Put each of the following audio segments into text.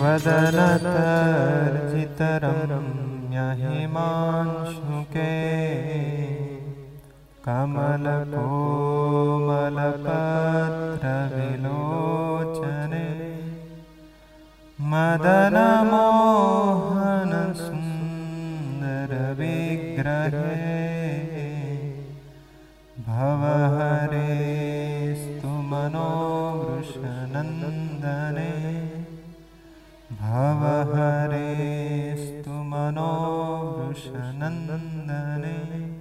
वदनतर्जितरम्य हिमांशुके कमलकोमलपत्रविलोचने मदनमोहन सुन्दरविग्रहे भवहरेस्तु मनोवृषनन्दने भवहरेस्तु मनोवृषनन्दने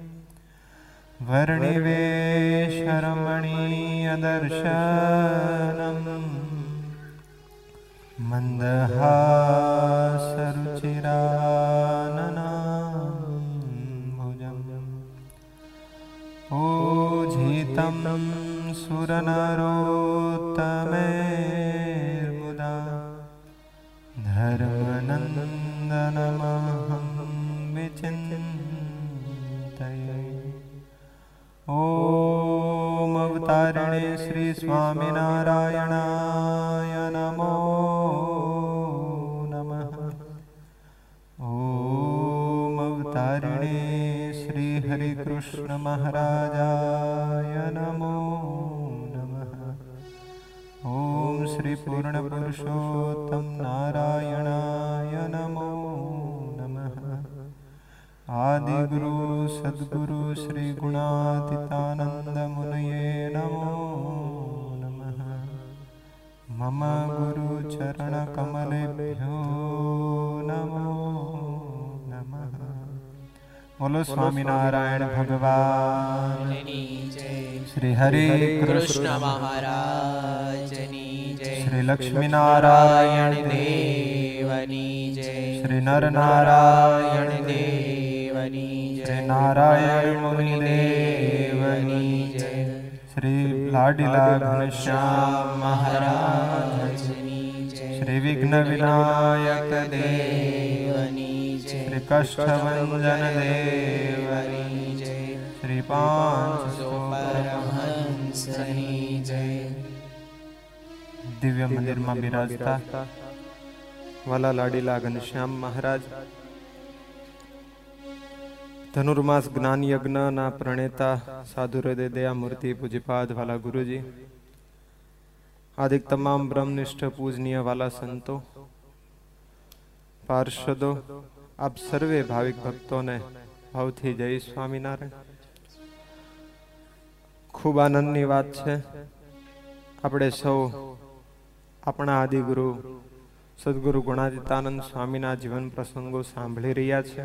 वर्णिवेशरमणीयदर्शनम् मन्दहासरुचिराननाम्बुजम् पूजितं सुरनरोत्तमेर्मुदा धर्मनन्दनमहं विचिन्तये। ॐ अवतारिणे श्री स्वामिनारायणाय नमो नमः। ॐ अवतारिणे श्री हरिकृष्ण महाराजाय नमो नमः। ॐ श्री पूर्णपुरुषोत्तम नारायणाय नमो नमः। आदिगुरु सद्गुरु श्री गुणातीतानंद मुनये नमो नमः। मम गुरु चरण कमलेभ्यो नमो नमः। बोलो स्वामीनारायण भगवान श्री हरि कृष्ण महाराज श्री लक्ष्मी नारायण देवनी जय श्री नर नारायण देवनी जय नारायण मुनि देवनी जय श्री लाडीला घनश्याम महाराज श्री विघ्न विनायक देवनी जय श्री कष्टभंजन देवनी जय श्री पांच परमहंसनी जय। दिव्य मंदिर में बिराजता वाला लाडीला घनश्याम महाराज धनुर्मास ज्ञान यज्ञ ना प्रणेता साधु हृदय दया मूर्ति पूज्यपाद वाला गुरुजी आदि तमाम ब्रह्मनिष्ठ पूजनीय वाला संतो पार्षदों आप सर्वे भाविक भक्तों ने भावथी जय स्वामीनारायण। खूब आनंदनी बात है આપણે સૌ આપણા આદિગુરુ સદગુરુ ગુણાતીતાનંદ સ્વામીના જીવન પ્રસંગો સાંભળી રહ્યા છે।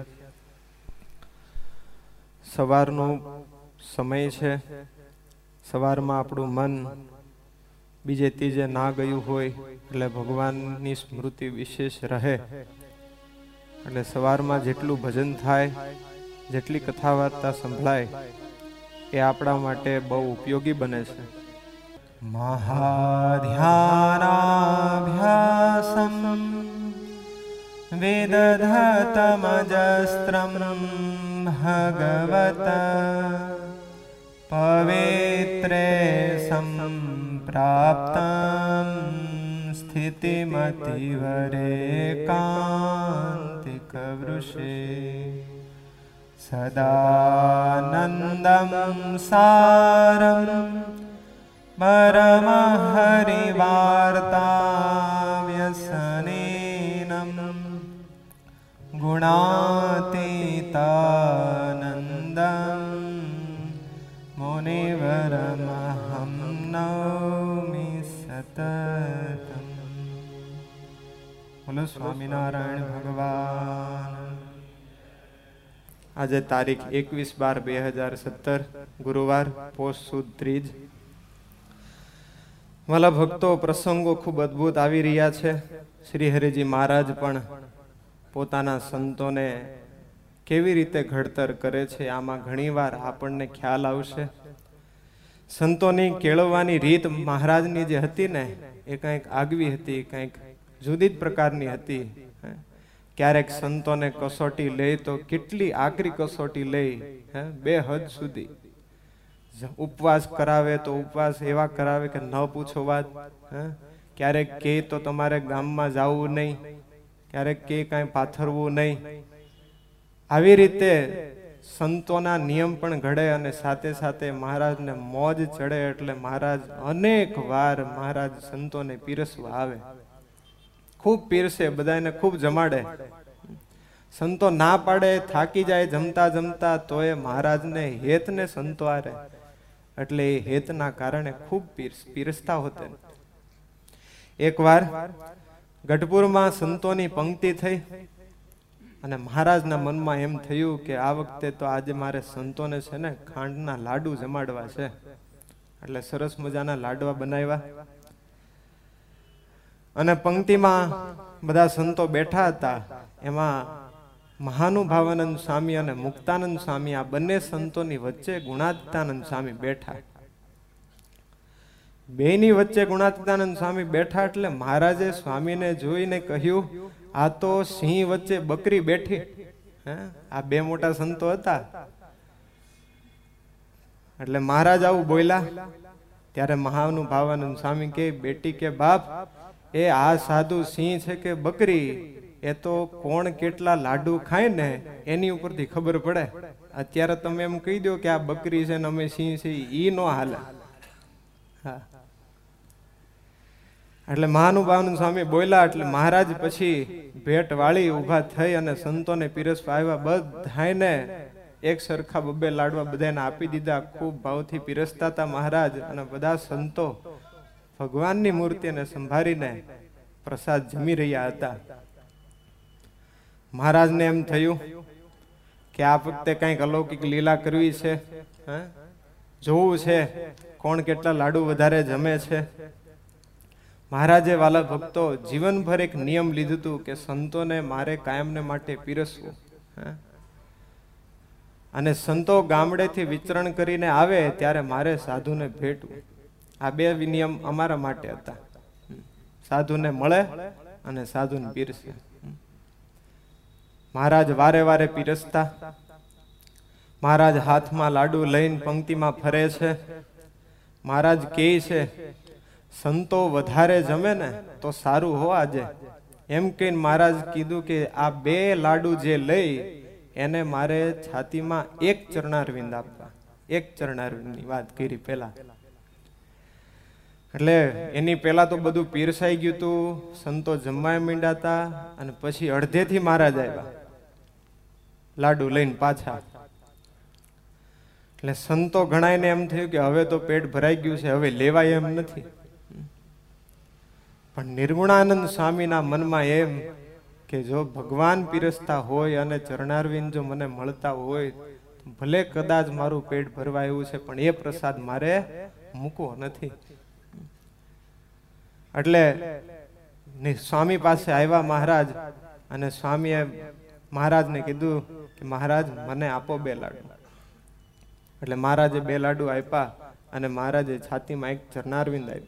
સવારનો સમય છે, સવારમાં આપણું મન બીજે ત્રીજે ના ગયું હોય એટલે ભગવાનની સ્મૃતિ વિશેષ રહે એટલે સવારમાં જેટલું ભજન થાય, જેટલી કથા વાર્તા સંભળાય એ આપણા માટે બહુ ઉપયોગી બને છે। महाध्यानाभ्यासं विदधतमजस्त्रं भगवत पवित्रे सम्प्राप्तं स्थितिमतिवरेकान्तिकवृषे सदानन्दं सारं परमहरिवार्ताव्यसनेनं गुणातीतानन्दं मुनिवरमहं नौमि सततं। बोलो स्वामीनारायण भगवान। आज तारीख 21/12/2017 गुरुवार पोष सुद त्रीज। वाला भक्तो प्रसंगो खूब अद्भुत आवी रह्या छे। श्री हरिजी महाराज पण पोताना संतोने केवी रीते घडतर करे छे आमां घणीवार आपणने ख्याल आवशे। संतोनी केळववानी रीत महाराजनी जे हती ने ए कंईक આગવી हती, कंईक जुदी ज प्रकारनी हती। क्यारेक संतोने कसोटी ले तो केटली आकरी कसोटी ले, बेहद सुधी। उपवास करावे तो उपवास एवा करावे के न पूछो बात। ક્યારેક કે તો તમારે ગામમાં જવું નહીં, ક્યારેક કે કાંઈ પાથરવું નહીં. આવી રીતે સંતોના નિયમ પણ ઘડે અને સાથે સાથે મહારાજને મોજ ચડે એટલે મહારાજ અનેક વાર મહારાજ સંતોને પીરસવા આવે. ખૂબ પીરસે, બધાને ખૂબ જમાડે. સંતો ના પાડે, થાકી જાય જમતા જમતા, તો એ મહારાજને હેતને સંતો આરે એટલે એ હેતના કારણે ખૂબ પીરસતા હોતે. એકવાર ગઢપુરમાં સંતોની પંક્તિ થઈ અને મહારાજના મનમાં એમ થયું કે આ વખતે તો આજે મારે સંતોને છે ને ખાંડના લાડુ જમાડવા છે. એટલે સરસ મજાના લાડવા બનાવ્યા અને પંક્તિમાં બધા સંતો બેઠા હતા. એમાં મહાનુભાવાનંદ સ્વામી અને મુક્તાનંદ સ્વામી, આ બંને સંતોની વચ્ચે ગુણાતીતાનંદ સ્વામી બેઠા. બેની વચ્ચે ગુણાતીતાનંદ સ્વામી બેઠા એટલે મહારાજે સ્વામીને જોઈને કહ્યું, આ તો સિંહ વચ્ચે બકરી બેઠી. આ બે મોટા સંતો હતા એટલે મહારાજ આવું બોલ્યા. ત્યારે મહાનુભાવાનંદ સ્વામી કે, બેટી કે બાપ, એ આ સાધુ સિંહ છે કે બકરી, એ તો કોણ કેટલા લાડુ ખાય ને એની ઉપરથી ખબર પડે. અત્યારે તમે એમ કહી દો કે આ બકરી છે ને અમે સિંહ છે, ઈ નો હાલે. હા, એટલે મહાનુભાવાનંદ સ્વામી બોલ્યા એટલે મહારાજ પછી ભેટ વાળી ઊભા થઈ અને સંતોને પીરસવા આવ્યા. બધાને એક સરખા બબે લાડવા બધાને આપી દીધા. ખૂબ ભાવથી પીરસતા હતા મહારાજ અને બધા સંતો ભગવાનની મૂર્તિને સંભાળીને પ્રસાદ જમી રહ્યા હતા. મહારાજને એમ થયું કે આ વખતે કંઈક અલૌકિક લીલા કરવી છે, જોવું છે કોણ કેટલા લાડુ વધારે જમે છે. મહારાજે વાલા ભક્તો જીવનભર એક નિયમ લીધું હતું કે સંતોને મારે કાયમને માટે પીરસવું. અને સંતો ગામડેથી વિચરણ કરીને આવે ત્યારે મારે સાધુને ભેટવું. આ બે નિયમ અમારા માટે હતા. સાધુને મળે અને સાધુને પીરસે. મહારાજ વારે વારે પીરસતા. મહારાજ હાથમાં લાડુ લઈને પંક્તિમાં ફરે છે. મહારાજ કહે છે, સંતો વધારે જમે ને તો સારું હો આજે. એમ કહીને મહારાજ કીધું કે આ બે લાડુ જે લઈ એને મારે છાતીમાં એક ચરણારવિંદ આપવા. એક ચરણારવિંદની વાત કરી પેલા. એટલે એની પેલા તો બધું પીરસાઈ ગયું હતું, સંતો જમવા માંડ્યા હતા અને પછી અડધેથી મહારાજ આવ્યા લાડુ લઈને પાછા. એટલે સંતો ઘણાને એમ થયું કે હવે તો પેટ ભરાઈ ગયું છે, હવે લેવાય એમ નથી. પણ નિર્ગુણાનંદ સ્વામીના મનમાં એમ કે જો ભગવાન પીરસતા હોય અને ચરણારવિંદ જો મને મળતા હોય, ભલે કદાચ મારું પેટ ભરવા એવું છે પણ એ પ્રસાદ મારે મૂકવો નથી. એટલે સ્વામી પાસે આવ્યા મહારાજ અને સ્વામીએ મહારાજને કીધું કે મહારાજ મને આપો બે લાડુ. એટલે મહારાજે બે લાડુ આપ્યા અને મહારાજે છાતીમાં એક ચરણારવિંદ આપ્યું.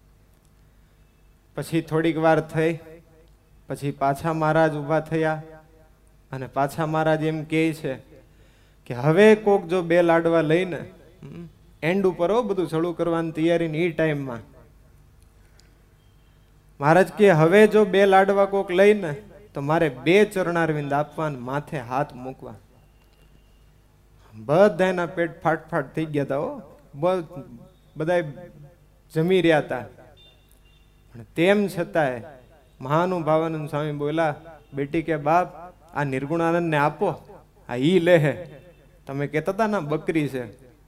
પછી થોડીક વાર થઈ, પછી પાછા મહારાજ ઊભા થયા અને પાછા મહારાજ એમ કહે છે કે હવે કોક જો બે લાડવા લઈને એન્ડ ઉપર બધું શરૂ કરવાની તૈયારી એ ટાઈમમાં મહારાજ કે હવે જો બે લાડવા કોક લઈને તો મારે બે ચરણારવિંદ આપવા, માથે હાથ મૂકવા. બધાના પેટ ફાટફાટ થઈ ગયા હતા. બધા જમી રહ્યા હતા. પણ તેમ છતાંય મહાનુભાવાનંદ સ્વામી બોલા, બેટી કે બાપ, આ નિર્ગુણાનંદ ને આપો, આ ઈ લે હે. તમે કહેતા હતા ને બકરી છે.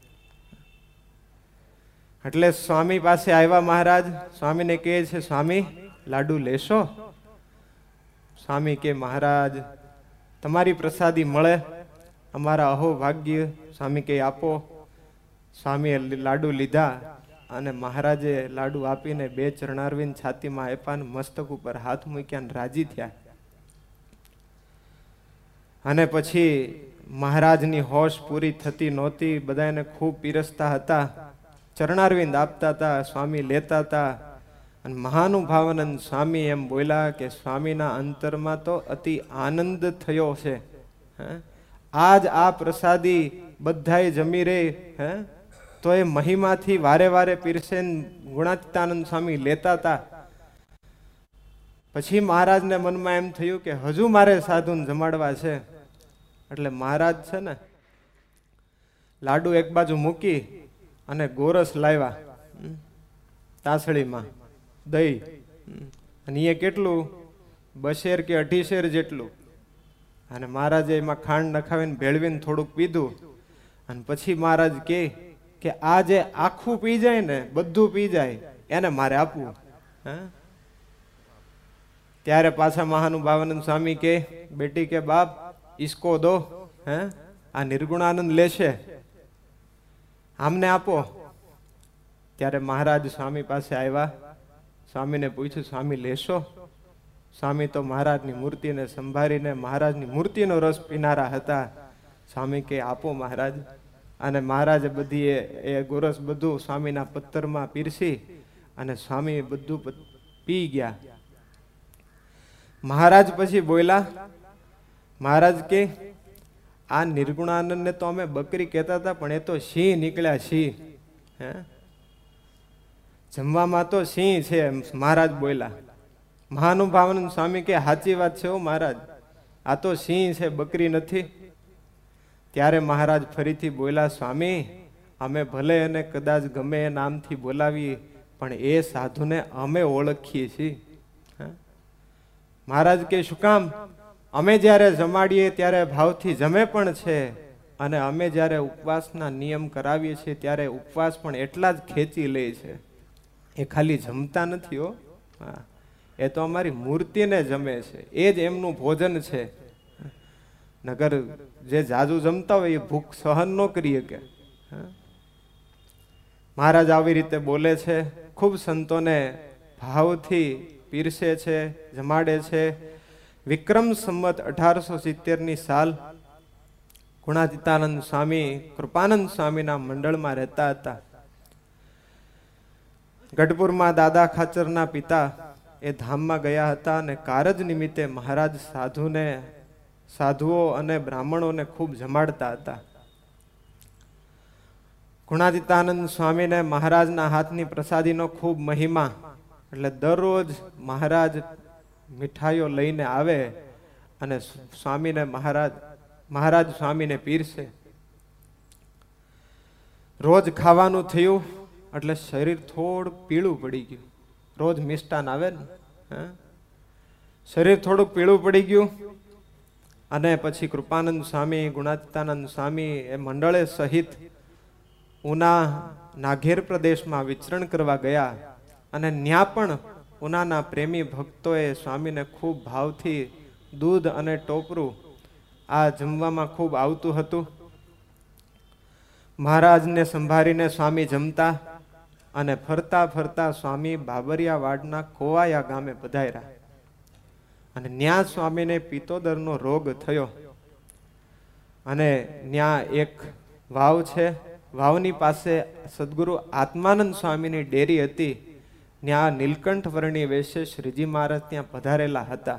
એટલે સ્વામી પાસે આવ્યા મહારાજ. સ્વામીને કહે છે, સ્વામી લાડુ લેશો? સ્વામી કે મહારાજ તમારી પ્રસાદી મળે, અમારા અહો ભાગ્ય. સ્વામી કે આપો. સ્વામીએ લાડુ લીધા અને મહારાજે લાડુ આપીને બે ચરણારવિંદ છાતીમાં આપ્યા ને મસ્તક ઉપર હાથ મૂક્યા ને રાજી થયા. અને પછી મહારાજની હોશ પૂરી થતી નહોતી. બધાને ખૂબ પીરસતા હતા, ચરણારવિંદ આપતા હતા, સ્વામી લેતા હતા. અને મહાનુભાવાનંદ સ્વામી એમ બોલ્યા કે સ્વામીના અંતરમાં તો અતિ આનંદ થયો છે. આજ આ પ્રસાદી બધાય જમી રહે તો એ મહિમાથી વારે વારે પીરસે. ગુણાતીતાનંદ સ્વામી લેતા હતા પછી મહારાજને મનમાં એમ થયું કે હજુ મારે સાધુને જમાડવા છે. એટલે મહારાજ છે ને લાડુ એક બાજુ મૂકી અને ગોરસ લાવ્યા તાસળીમાં દહીં, અને એ કેટલું 2 શેર કે 2.5 શેર જેટલું. અને મહારાજે એમાં ખાંડ નખાવીને ભેળવીને થોડુંક પીધું. અને પછી મહારાજ કે આ જે આખું પી જાય ને, બધું પી જાય, એને મારે આપવું. ત્યારે પાછા મહાનુભાવાનંદ સ્વામી કે બેટી કે બાપ ઈસકો દો, આ નિર્ગુણાનંદ લેશે, આમને આપો. ત્યારે મહારાજ સ્વામી પાસે આવ્યા. સ્વામીને પૂછ્યું, સ્વામી લેશો? સ્વામી તો મહારાજની મૂર્તિને સંભાળીને મહારાજની મૂર્તિનો રસ પીનારા હતા. સ્વામી કે આપો મહારાજ. અને મહારાજે બધી એ ગોરસ બધું સ્વામીના પત્તરમાં પીરસી અને સ્વામી બધું પી ગયા. મહારાજ પછી બોલ્યા. મહારાજ કે આ નિર્ગુણાનંદને તો અમે બકરી કહેતા હતા, પણ એ તો સિંહ નીકળ્યા, સિંહ. જમવામાં તો સિંહ છે, મહારાજ બોલ્યા. મહાનુભાવાનંદ સ્વામી કે સાચી વાત છે હો મહારાજ, આ તો સિંહ છે, બકરી નથી. ત્યારે મહારાજ ફરીથી બોલ્યા, સ્વામી અમે ભલે એને કદાચ ગમે એ નામથી બોલાવીએ, પણ એ સાધુને અમે ઓળખીએ છીએ. મહારાજ કે શું કામ? અમે જ્યારે જમાડીએ ત્યારે ભાવથી જમે પણ છે, અને અમે જ્યારે ઉપવાસના નિયમ કરાવીએ છીએ ત્યારે ઉપવાસ પણ એટલા જ ખેંચી લે છે. એ ખાલી જમતા નથી હો, એ તો અમારી મૂર્તિને જમે છે, એ જ એમનું ભોજન છે. નગર જે જાજુ જમતા હોય એ ભૂખ સહન ન કરી શકે. મહારાજ આવી રીતે બોલે છે, ખૂબ સંતોને ભાવથી પીરસે છે, જમાડે છે. વિક્રમ સંવત 1870ની સાલ ગુણાતીતાનંદ સ્વામી કૃપાનંદ સ્વામીના મંડળમાં રહેતા હતા. ગઢપુરમાં દાદા ખાચરના પિતા એ ધામમાં ગયા હતા, અને કારજ નિમિત્તે મહારાજ સાધુઓ અને બ્રાહ્મણોને ખૂબ જમાડતા હતા. ગુણાતીતાનંદ સ્વામીને મહારાજના હાથની પ્રસાદીનો ખૂબ મહિમા. એટલે દરરોજ મહારાજ મીઠાઈઓ લઈને આવે અને સ્વામીને મહારાજ સ્વામીને પીરસે. રોજ ખાવાનું થયું એટલે શરીર થોડું પીળું પડી ગયું. રોજ મિષ્ટાન આવે ને, શરીર થોડુંક પીળું પડી ગયું. અને પછી કૃપાનંદ સ્વામી, ગુણાતીતાનંદ સ્વામી એ મંડળે સહિત ઉના નાઘેર પ્રદેશમાં વિચરણ કરવા ગયા. અને ન્યા પણ ઉનાના પ્રેમી ભક્તોએ સ્વામીને ખૂબ ભાવથી દૂધ અને ટોપરું આ જમવામાં ખૂબ આવતું હતું. મહારાજને સંભાળીને સ્વામી જમતા, અને ફરતા ફરતા સ્વામી બાબરિયા વાડના કોવાયા ગામે પધાર્યા. અને ન્યા સ્વામીને પિત્તોદરનો રોગ થયો. અને ન્યા એક વાવ છે, વાવની પાસે સદગુરુ આત્માનંદ સ્વામીની ડેરી હતી. ત્યાં નીલકંઠ વર્ણી વેશે શ્રીજી મહારાજ ત્યાં પધારેલા હતા.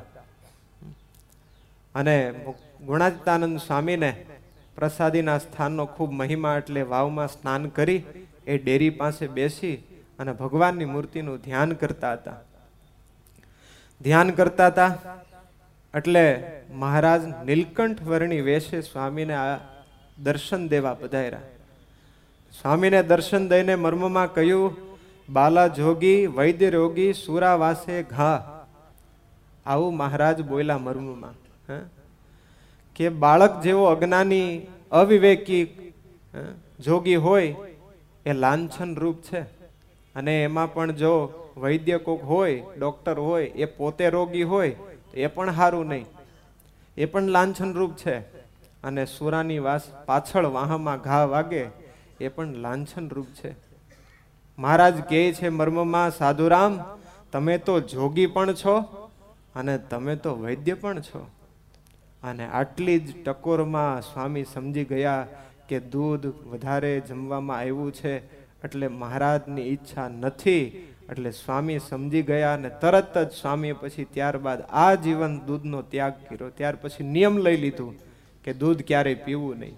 અને ગુણાતીતાનંદ સ્વામીને પ્રસાદીના સ્થાનનો ખૂબ મહિમા, એટલે વાવમાં સ્નાન કરી એ ડેરી પાસે બેસી અને ભગવાનની મૂર્તિનું ધ્યાન કરતા હતા. ધ્યાન કરતા હતા એટલે મહારાજ નીલકંઠ વર્ણી વેશે સ્વામીને આ દર્શન દેવા પધાર્યા. સ્વામીને દર્શન દઈને મર્મમાં કહ્યું, બાલા જોગી વૈદ્ય રોગી સુરાવાસે ઘા. આવું મહારાજ બોલ્યા મર્મમાં. કે બાળક જેવો અજ્ઞાની અવિવેકી જોગી હોય એ લાંછન રૂપ છે, અને એમાં પણ જો વૈદ્ય કોક હોય, ડોક્ટર હોય, એ પોતે રોગી હોય તો એ પણ સારું નહીં, એ પણ લાંછન રૂપ છે. અને સુરાની વાસ પાછળ વાહમાં ઘા વાગે એ પણ લાંછન રૂપ છે. મહારાજ કહે છે મર્મમાં, સાધુરામ તમે તો જોગી પણ છો અને તમે તો વૈદ્ય પણ છો. અને આટલી જ ટકોરમાં સ્વામી સમજી ગયા કે દૂધ વધારે જમવામાં આવ્યું છે એટલે મહારાજની ઈચ્છા નથી. એટલે સ્વામી સમજી ગયા, અને તરત જ સ્વામીએ પછી ત્યારબાદ આ જીવન દૂધનો ત્યાગ કર્યો. ત્યાર પછી નિયમ લઈ લીધું કે દૂધ ક્યારેય પીવું નહીં.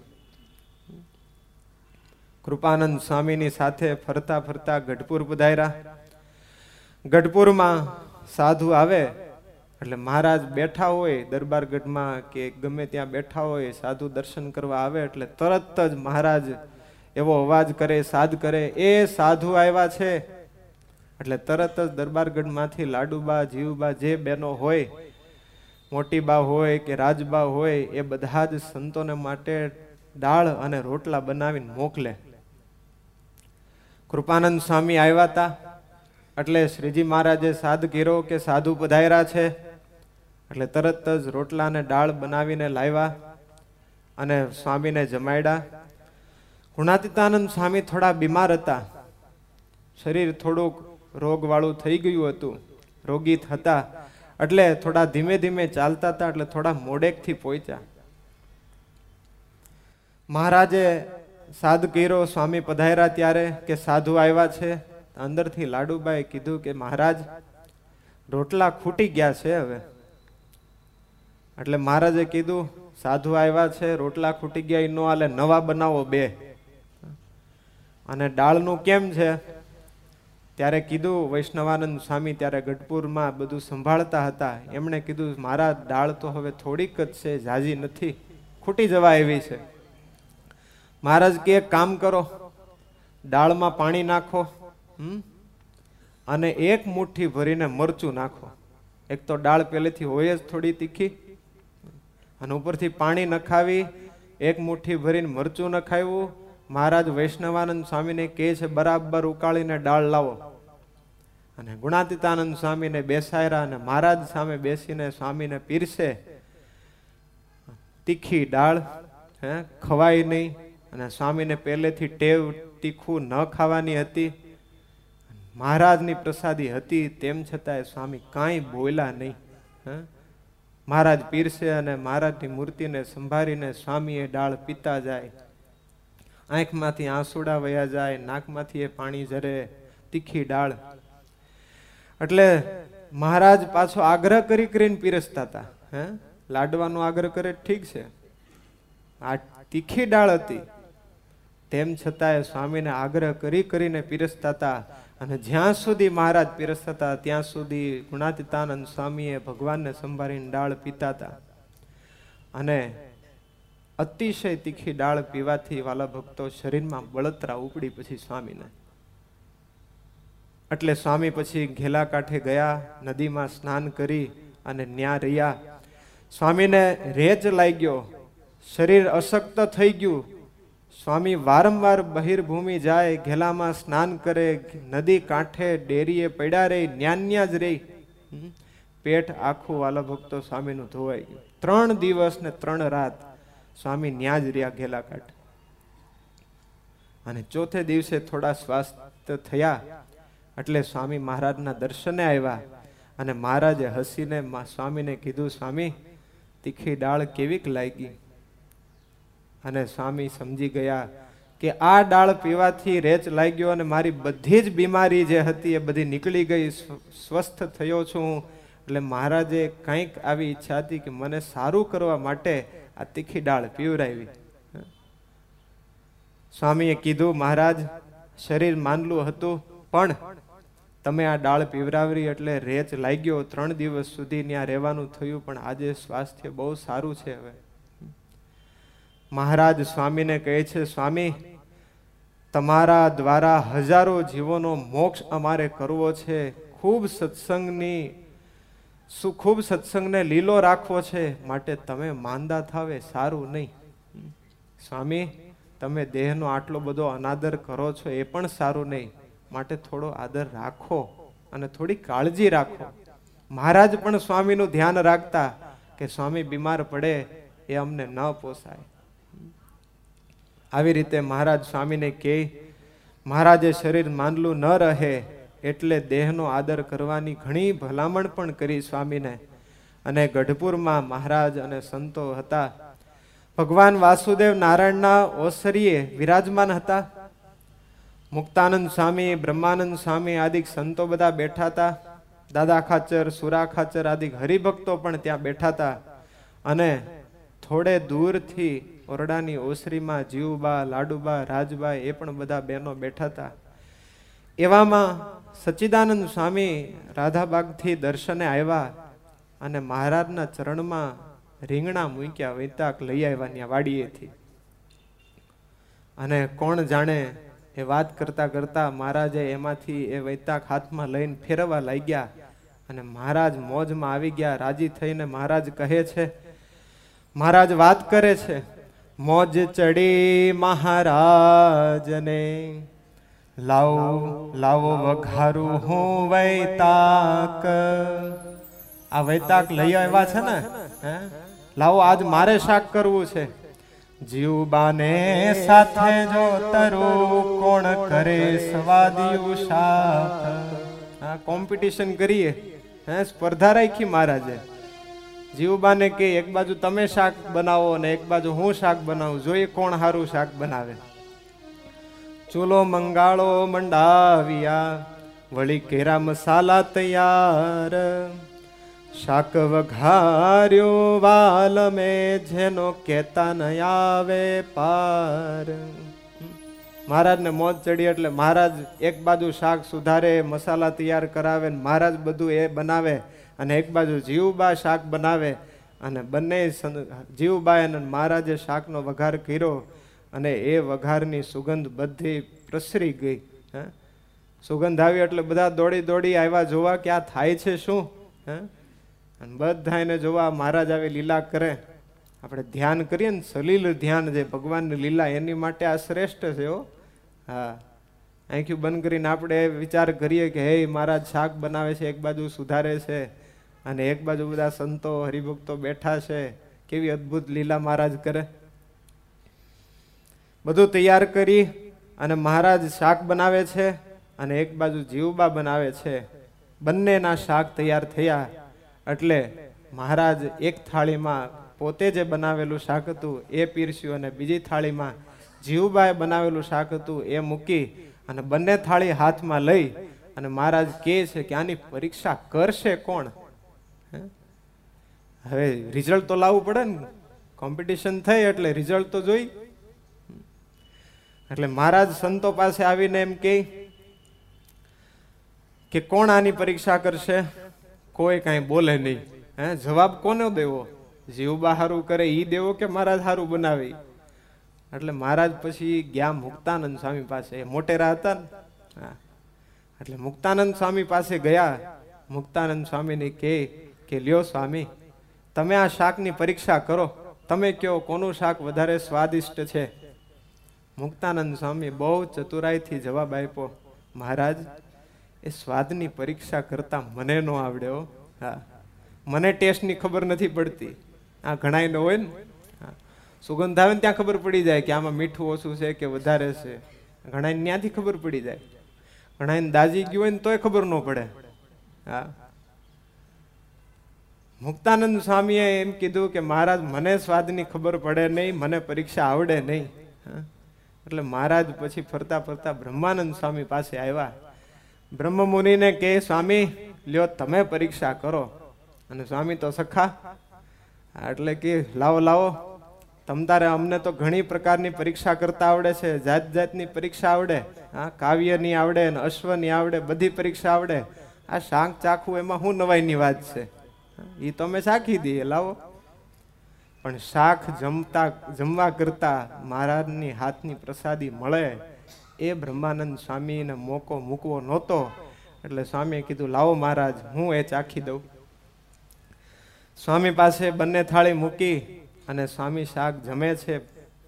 કૃપાનંદ સ્વામીની સાથે ફરતા ફરતા ગઢપુર પધાર્યા. ગઢપુરમાં સાધુ આવે એટલે મહારાજ બેઠા હોય દરબારગઢમાં કે ગમે ત્યાં બેઠા હોય, સાધુ દર્શન કરવા આવે એટલે તરત જ મહારાજ એવો અવાજ કરે, સાદ કરે, એ સાધુ આવ્યા છે. એટલે તરત જ દરબારગઢમાંથી લાડુબા, જીવબા જે બહેનો હોય, મોટી બા હોય કે રાજબા હોય, એ બધા જ સંતોને માટે દાળ અને રોટલા બનાવીને મોકલે. કૃપાનંદ સ્વામી આવ્યા હતા એટલે શ્રીજી મહારાજે સાદ કર્યો કે સાધુ પધાર્યા છે. એટલે તરત જ રોટલા અને દાળ બનાવીને લાવ્યા અને સ્વામીને જમાડ્યા. ગુણાતીતાનંદ સ્વામી થોડા બીમાર હતા, શરીર થોડુંક રોગવાળું થઈ ગયું હતું, રોગી હતા, એટલે થોડા ધીમે ધીમે ચાલતા હતા, એટલે થોડા મોડેકથી પહોંચ્યા. મહારાજે સાદ કર્યો, સ્વામી પધાર્યા ત્યારે કે સાધુ આવ્યા છે. અંદરથી લાડુબાએ કીધું કે મહારાજ રોટલા ખૂટી ગયા છે હવે. એટલે મહારાજે કીધું સાધુ આવ્યા છે, રોટલા ખૂટી ગયા ન હાલે, નવા બનાવો બે. અને દાળનું કેમ છે? ત્યારે કીધું વૈષ્ણવાનંદ સ્વામી ત્યારે ગઢપુરમાં બધું સંભાળતા હતા, એમણે કીધું મારા દાળ તો હવે થોડીક જ છે, ઝાઝી નથી, ખૂટી જવા એવી છે. મહારાજ કે એક કામ કરો, દાળમાં પાણી નાખો અને એક મુઠ્ઠી ભરીને મરચું નાખો. એક તો દાળ પહેલેથી હોય જ થોડી તીખી, અને ઉપરથી પાણી નખાવી, એક મુઠ્ઠી ભરીને મરચું નખાવ્યું. મહારાજ વૈષ્ણવાનંદ સ્વામીને કહે છે બરાબર ઉકાળીને દાળ લાવો. અને ગુણાતીતાનંદ સ્વામીને બેસાડ્યા અને મહારાજ સામે બેસીને સ્વામીને પીરસે. તીખી દાળ ખવાય નહીં, અને સ્વામીને પહેલેથી ટેવ તીખું ન ખાવાની હતી. મહારાજની પ્રસાદી હતી, તેમ છતાંય સ્વામી કાંઈ બોલ્યા નહીં. મહારાજ પીરસે અને મહારાજની મૂર્તિને સંભાળીને સ્વામીએ દાળ પીતા જાય, આંખમાંથી આંસુડા વયા જાય, નાકમાંથી એ પાણી ઝરે, તીખી દાળ. એટલે મહારાજ પાછો આગ્રહ કરી કરીને પીરસતા હતા. લાડવાનો આગ્રહ કરે ઠીક છે, આ તીખી દાળ હતી, તેમ છતાંય સ્વામીને આગ્રહ કરીને પીરસતા હતા. અને જ્યાં સુધી મહારાજ પીરસતા હતા ત્યાં સુધી ગુણાતીતાનંદ સ્વામીએ ભગવાનને સંભાળીને દાળ પીતા હતા. અને અતિશય તીખી દાળ પીવાથી વાલા ભક્તો શરીરમાં બળતરા ઉપડી પછી સ્વામીને. એટલે સ્વામી પછી ઘેલા કાંઠે ગયા, નદીમાં સ્નાન કરી અને ન્યા રહ્યા. સ્વામીને રેચ લાગ્યો, શરીર અશક્ત થઈ ગયું. સ્વામી વારંવાર બહિર્ભૂમિ જાય, ઘેલામાં સ્નાન કરે, નદી કાંઠે ડેરીએ પડ્યા રહી, ન્યા જ રહી. પેટ આખું વાલા ભક્તો સ્વામીનું ધોવાઈ ગયું. 3 દિવસ ને 3 રાત સ્વામી ન્યા જ રહ્યા ઘેલા કાંઠે. અને ચોથે દિવસે થોડા સ્વાસ્થ્ય થયા એટલે સ્વામી મહારાજના દર્શને આવ્યા. અને મહારાજે હસીને સ્વામીને કીધું સ્વામી તીખી દાળ કેવીક લાગી? અને સ્વામી સમજી ગયા કે આ દાળ પીવાથી રેચ લાગ્યો અને મારી બધી જ બીમારી જે હતી એ બધી નીકળી ગઈ, સ્વસ્થ થયો છું. એટલે મહારાજે કંઈક આવી ઈચ્છા હતી કે મને સારું કરવા માટે આ તીખી દાળ પીવરાવી. સ્વામીએ કીધું મહારાજ શરીર માંદલું હતું, પણ તમે આ દાળ પીવરાવી એટલે રેચ લાગ્યો, 3 દિવસ સુધી ત્યાં રહેવાનું થયું, પણ આજે સ્વાસ્થ્ય બહુ સારું છે. હવે મહારાજ સ્વામીને કહે છે સ્વામી તમારા દ્વારા હજારો જીવોનો મોક્ષ અમારે કરવો છે, ખૂબ સત્સંગને લીલો રાખવો છે, માટે તમે માંદા થાવે સારું નહીં. સ્વામી તમે દેહનો આટલો બધો અનાદર કરો છો એ પણ સારું નહીં, માટે થોડો આદર રાખો અને થોડી કાળજી રાખો. મહારાજ પણ સ્વામીનું ધ્યાન રાખતા કે સ્વામી બીમાર પડે એ અમને ન પોસાય. આવી રીતે મહારાજ સ્વામીને કહે. મહારાજે શરીર માંદલું ન રહે એટલે દેહનો આદર કરવાની ઘણી ભલામણ પણ કરી સ્વામીને. અને ગઢપુરમાં મહારાજ અને સંતો હતા. ભગવાન વાસુદેવ નારાયણના ઓસરીએ વિરાજમાન હતા. મુક્તાનંદ સ્વામી, બ્રહ્માનંદ સ્વામી આદિક સંતો બધા બેઠા હતા. દાદા ખાચર, સુરા ખાચર આદિક હરિભક્તો પણ ત્યાં બેઠા હતા. અને થોડે દૂરથી ઓરડાની ઓસરીમાં જીવબા, લાડુબા, રાજબા એ પણ બધા બહેનો બેઠા હતા. એવામાં સચ્ચિદાનંદ સ્વામી રાધાબાગથી દર્શને આવ્યા અને મહારાજના ચરણમાં રીંગણા મૂક્યા, વૈતાક લઈ આવ્યા ત્યાં વાડીએથી. અને કોણ જાણે એ વાત કરતા કરતા મહારાજે એમાંથી એ વૈતાક હાથમાં લઈને ફેરવવા લાગ્યા અને મહારાજ મોજમાં આવી ગયા. રાજી થઈને મહારાજ કહે છે, મહારાજ વાત કરે છે, મોજ ચડી મહારાજને, લાવો લાવો વઘારું હું વૈતાક. આ વૈતાક લઈ આવ્યા છે ને, લાવો આજ મારે શાક કરવું છે. જીવબાને સાથે જો તરું કોણ કરે સ્વાદિયું શાક. આ કોમ્પિટિશન કરીએ, સ્પર્ધા રાખી મહારાજે. જીવબાને કે એક બાજુ તમે શાક બનાવો અને એક બાજુ હું શાક બનાવું, જોઈએ કોણ સારું શાક બનાવે. ચૂલો મંગાળો મંડાવ્યા, વળી કેરા મસાલા તૈયાર. શાક વઘાર્યું વાલ મેં, જેનો કેતા ન આવે પાર. મહારાજને મોજ ચડી એટલે મહારાજ એક બાજુ શાક સુધારે, મસાલા તૈયાર કરાવે, મહારાજ બધું એ બનાવે, અને એક બાજુ જીવબા શાક બનાવે. અને બંને જીવબા અને મહારાજે શાકનો વઘાર કર્યો અને એ વઘારની સુગંધ બધી પ્રસરી ગઈ. સુગંધ આવી એટલે બધા દોડી દોડી આવ્યા જોવા કે આ થાય છે શું. અને બધા એને જોવા મહારાજ આવી લીલા કરે. આપણે ધ્યાન કરીએ ને, સલીલ ધ્યાન, જે ભગવાનની લીલા, એની માટે આ શ્રેષ્ઠ છે. હા, આંખ્યું બંધ કરીને આપણે વિચાર કરીએ કે હે મહારાજ શાક બનાવે છે, એક બાજુ સુધારે છે અને એક બાજુ બધા સંતો હરિભક્તો બેઠા છે. કેવી અદ્ભુત લીલા મહારાજ કરે. બધું તૈયાર કરી અને મહારાજ શાક બનાવે છે અને એક બાજુ જીવબા બનાવે છે. બંનેના શાક તૈયાર થયા એટલે મહારાજ એક થાળીમાં પોતે જે બનાવેલું શાક હતું એ પીરસ્યું અને બીજી થાળીમાં જીવબાએ બનાવેલું શાક હતું એ મૂકી અને બંને થાળી હાથમાં લઈ અને મહારાજ કહે છે કે આની પરીક્ષા કરશે કોણ. હવે રિઝલ્ટ તો લાવવું પડે ને, કોમ્પિટિશન થઈ એટલે રિઝલ્ટ તો જોઈ. એટલે મહારાજ સંતો પાસે આવીને એમ કહે કે કોણ આની પરીક્ષા કરશે. કોઈ કાંઈ બોલે નહીં. જવાબ કોને દેવો? જીવબા હારું કરે ઈ દેવો કે મહારાજ હારું બનાવે? એટલે મહારાજ પછી ગયા મુક્તાનંદ સ્વામી પાસે. મોટેરા હતા ને, એટલે મુક્તાનંદ સ્વામી પાસે ગયા. મુક્તાનંદ સ્વામીને કે લ્યો સ્વામી, તમે આ શાકની પરીક્ષા કરો, તમે કયો કોનું શાક વધારે સ્વાદિષ્ટ છે. મુક્તાનંદ સ્વામી બહુ ચતુરાઈથી જવાબ આપ્યો, મહારાજ એ સ્વાદની પરીક્ષા કરતા મને ન આવડે હો. હા, મને ટેસ્ટની ખબર નથી પડતી. આ ઘણાય ન હોય ને, સુગંધ આવે ને ત્યાં ખબર પડી જાય કે આમાં મીઠું ઓછું છે કે વધારે છે. ઘણાને ત્યાંથી ખબર પડી જાય. ઘણાને દાજી ગયું હોય ને તોય ખબર ન પડે. હા, મુક્તાનંદ સ્વામીએ એમ કીધું કે મહારાજ મને સ્વાદની ખબર પડે નહીં, મને પરીક્ષા આવડે નહીં. એટલે મહારાજ પછી ફરતા ફરતા બ્રહ્માનંદ સ્વામી પાસે આવ્યા. બ્રહ્મ મુનિને કે સ્વામી લ્યો તમે પરીક્ષા કરો. અને સ્વામી તો સખા, એટલે કે લાવો લાવો, તમ તારે અમને તો ઘણી પ્રકારની પરીક્ષા કરતા આવડે છે, જાત જાતની પરીક્ષા આવડે. હા, કાવ્યની આવડે ને અશ્વની આવડે, બધી પરીક્ષા આવડે. આ શાક ચાખવું એમાં શું નવાઈની વાત છે? એ તો અમે ચાખી દઈએ, લાવો. પણ શાક જમવા કરતા મહારાજની હાથની પ્રસાદી મળે એ બ્રહ્માનંદ સ્વામીને મોકો મૂકવો નહોતો. એટલે સ્વામીએ કીધું લાવો મહારાજ, હું એ ચાખી દઉં. સ્વામી પાસે બંને થાળી મૂકી અને સ્વામી શાક જમે છે.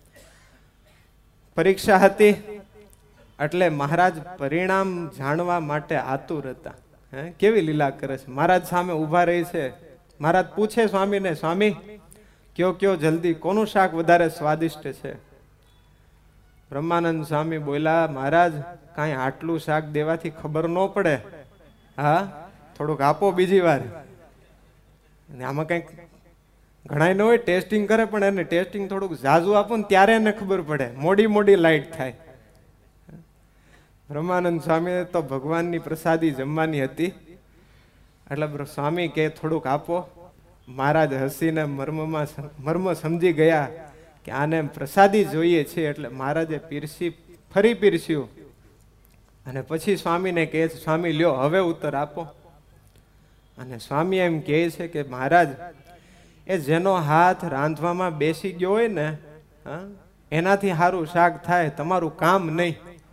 પરીક્ષા હતી એટલે મહારાજ પરિણામ જાણવા માટે આતુર હતા. કેવી લીલા કરે છે. મહારાજ સામે ઉભા રહી છે. મહારાજ પૂછે સ્વામીને, સ્વામી કયો જલ્દી, કોનું શાક વધારે સ્વાદિષ્ટ છે? બ્રહ્માનંદ સ્વામી બોલ્યા, મહારાજ કાંઈ આટલું શાક દેવાથી ખબર ન પડે. હા, થોડુંક આપો બીજી વાર. આમાં કંઈક ઘણા ન હોય, ટેસ્ટિંગ કરે, પણ એને ટેસ્ટિંગ થોડુંક ઝાઝું આપો ને ત્યારે એને ખબર પડે. મોડી લાઈટ થાય. બ્રહ્માનંદ સ્વામી તો ભગવાનની પ્રસાદી જમવાની હતી એટલે સ્વામી કે થોડુંક આપો. મહારાજ હસીને મર્મ સમજી ગયા કે આને પ્રસાદી જોઈએ છે. એટલે મહારાજે ફરી પીરસ્યું અને પછી સ્વામીને કહે, સ્વામી લ્યો હવે ઉત્તર આપો. અને સ્વામી એમ કહે છે કે મહારાજ, એ જેનો હાથ રાંધવામાં બેસી ગયો હોય ને, એનાથી સારું શાક થાય, તમારું કામ નહીં.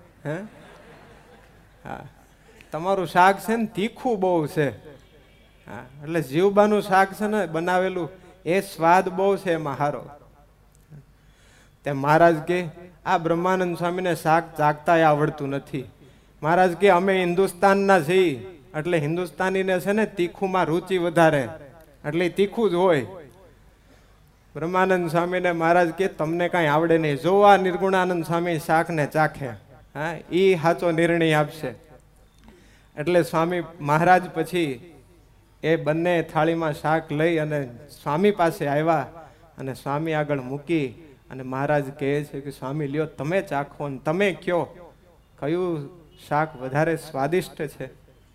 હા, તમારું શાક છે ને તીખું બહુ છે. હા, એટલે જીવબાનું શાક છે ને બનાવેલું, એ સ્વાદ બહુ છે એમાં સારો. તે મહારાજ કે આ બ્રહ્માનંદ સ્વામીને શાક ચાખતા આવડતું નથી. મહારાજ કે અમે હિન્દુસ્તાનના છીએ, એટલે હિન્દુસ્તાનીને છે ને તીખુંમાં રુચિ વધારે, એટલે તીખું જ હોય. બ્રહ્માનંદ સ્વામીને મહારાજ કે તમને કાંઈ આવડે નહીં, જો આ નિર્ગુણાનંદ સ્વામી શાકને ચાખે, હા, એ સાચો નિર્ણય આપશે. એટલે સ્વામી મહારાજ પછી એ બંને થાળીમાં શાક લઈ અને સ્વામી પાસે આવ્યા અને સ્વામી આગળ મૂકી અને મહારાજ કહે છે કે સ્વામી લ્યો તમે ચાખો ને તમે કયો કયું શાક વધારે સ્વાદિષ્ટ છે.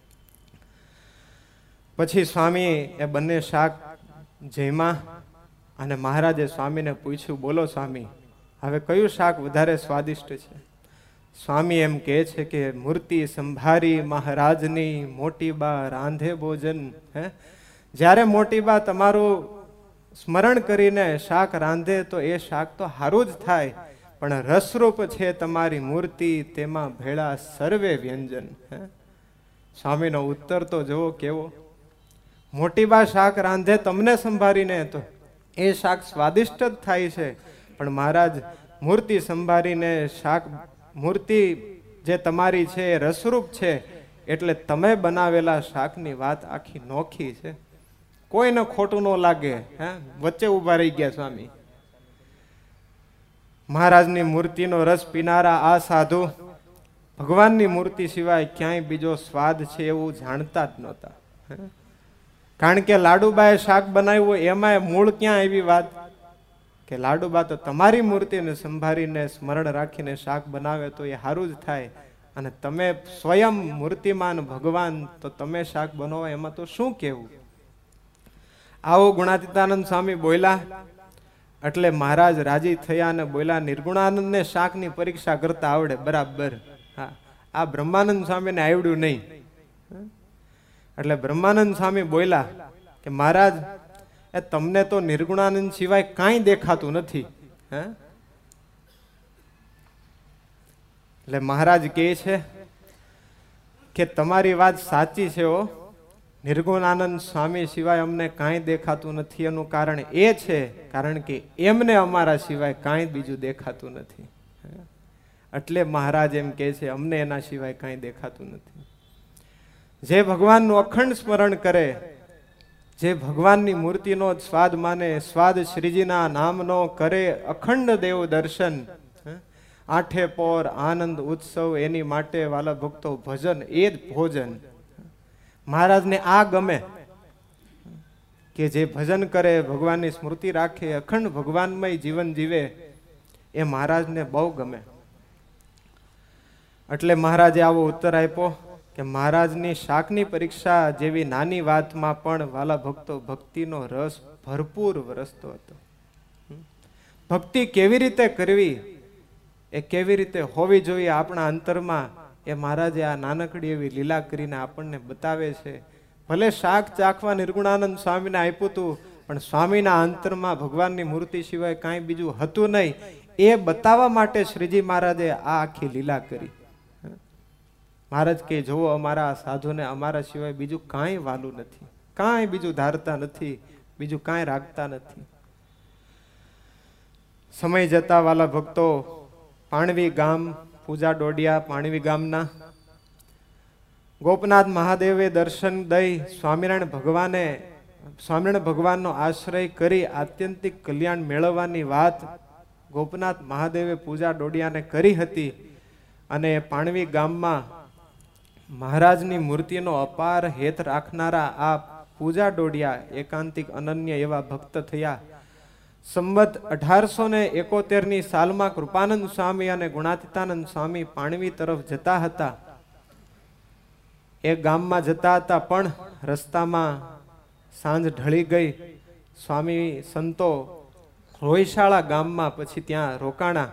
પછી સ્વામી એ બંને શાક જમ્યા અને મહારાજે સ્વામીને પૂછ્યું, બોલો સ્વામી, હવે કયું શાક વધારે સ્વાદિષ્ટ છે? સ્વામી એમ કહે છે કે મૂર્તિ સંભારી મહારાજની મોટી બા રાંધે ભોજન. જ્યારે મોટી બા તમારું સ્મરણ કરીને શાક રાંધે તો એ શાક તો સારું જ થાય, પણ રસરૂપ છે તમારી મૂર્તિ, તેમાં ભેળા સર્વે વ્યંજન. સ્વામીનો ઉત્તર તો જુઓ કેવો. મોટી બા શાક રાંધે તમને સંભાળીને તો એ શાક સ્વાદિષ્ટ જ થાય છે, પણ મહારાજ મૂર્તિ સંભાળીને શાક, મૂર્તિ જે તમારી છે એ રસરૂપ છે, એટલે તમે બનાવેલા શાકની વાત આખી નોખી છે, કોઈને ખોટું ન લાગે. વચ્ચે ઉભા રહી ગયા સ્વામી. મહારાજની મૂર્તિનો રસ પીનારા આ સાધુ ભગવાનની મૂર્તિ સિવાય ક્યાંય બીજો સ્વાદ છે એવું જાણતા જ નહોતા. કારણ કે લાડુબાએ શાક બનાવ્યું એમાં મૂળ ક્યાં આવી વાત કે લાડુબા તો તમારી મૂર્તિને સંભાળીને સ્મરણ રાખીને શાક બનાવે તો એ સારું જ થાય, અને તમે સ્વયં મૂર્તિમાન ભગવાન તો તમે શાક બનાવો એમાં તો શું કહેવું. આવો ગુણાતીતાનંદ સ્વામી બોલ્યા એટલે મહારાજ રાજી થયા અને બોલ્યા, નિર્ગુણાનંદને શાકની પરીક્ષા કરતા આવડે બરાબર, હા, આ બ્રહ્માનંદ સ્વામીને આવડ્યું નહીં. એટલે બ્રહ્માનંદ સ્વામી બોલ્યા કે મહારાજ, એ તમને તો નિર્ગુણાનંદ સિવાય કાંઈ દેખાતું નથી. એટલે મહારાજ કહે છે કે તમારી વાત સાચી છે, હો, નિર્ગુણાનંદ સ્વામી સિવાય અમને કાંઈ દેખાતું નથી. એનું કારણ એ છે કારણ કે એમને અમારા સિવાય કાંઈ બીજું દેખાતું નથી. એટલે મહારાજ એમ કહે છે અમને એના સિવાય કાંઈ દેખાતું નથી. જે ભગવાનનું અખંડ સ્મરણ કરે, જે ભગવાનની મૂર્તિનો સ્વાદ માને, સ્વાદ શ્રીજીના નામનો કરે, અખંડ દેવ દર્શન, આઠે પોર આનંદ ઉત્સવ, એની માટે વાલા ભક્તો ભજન એ જ ભોજન. મહારાજને આ ગમે કે જે ભજન કરે, ભગવાનની સ્મૃતિ રાખે, અખંડ ભગવાનમય જીવન જીવે, એ મહારાજને બહુ ગમે. એટલે મહારાજે આવો ઉત્તર આપ્યો કે મહારાજની શાકની પરીક્ષા જેવી નાની વાતમાં પણ વાલા ભક્તો ભક્તિનો રસ ભરપૂર વરસતો હતો. ભક્તિ કેવી રીતે કરવી, એ કેવી રીતે હોવી જોઈએ આપણા અંતરમાં, એ મહારાજે આ નાનકડી એવી લીલા કરીને આપણને બતાવે છે. ભલે શાક ચાખવા નિર્ગુણાનંદ સ્વામીને આપ્યું હતું, પણ સ્વામીના અંતરમાં ભગવાનની મૂર્તિ સિવાય કાંઈ બીજું હતું નહીં. એ બતાવવા માટે શ્રીજી મહારાજે આ આખી લીલા કરી. મહારાજ કે જુઓ, અમારા સાધુને અમારા સિવાય બીજું કાંઈ વાલું નથી, કાંઈ બીજું ધારતા નથી, બીજું કાંઈ રાખતા નથી. સમય જતા વાલા ભક્તો પાણવી ગામ, પૂજા ડોડિયા પાણવી ગામના ગોપનાથ મહાદેવે દર્શન દઈ સ્વામિનારાયણ ભગવાનનો આશ્રય કરી આત્યંતિક કલ્યાણ મેળવવાની વાત ગોપનાથ મહાદેવે પૂજા ડોડિયાને કરી હતી. અને પાણવી ગામમાં મહારાજની મૂર્તિનો અપાર હેત રાખનારા આ પૂજા ડોડિયા એકાંતિક અનન્ય એવા ભક્ત થયા. સંવત 1871ની સાલમાં કૃપાનંદ સ્વામી અને ગુણાતીતાનંદ સ્વામી પાણવી તરફ જતા હતા. એ ગામમાં જતા હતા, પણ રસ્તામાં સાંજ ઢળી ગઈ. સ્વામી સંતો રોયશાળા ગામમાં પછી ત્યાં રોકાણા.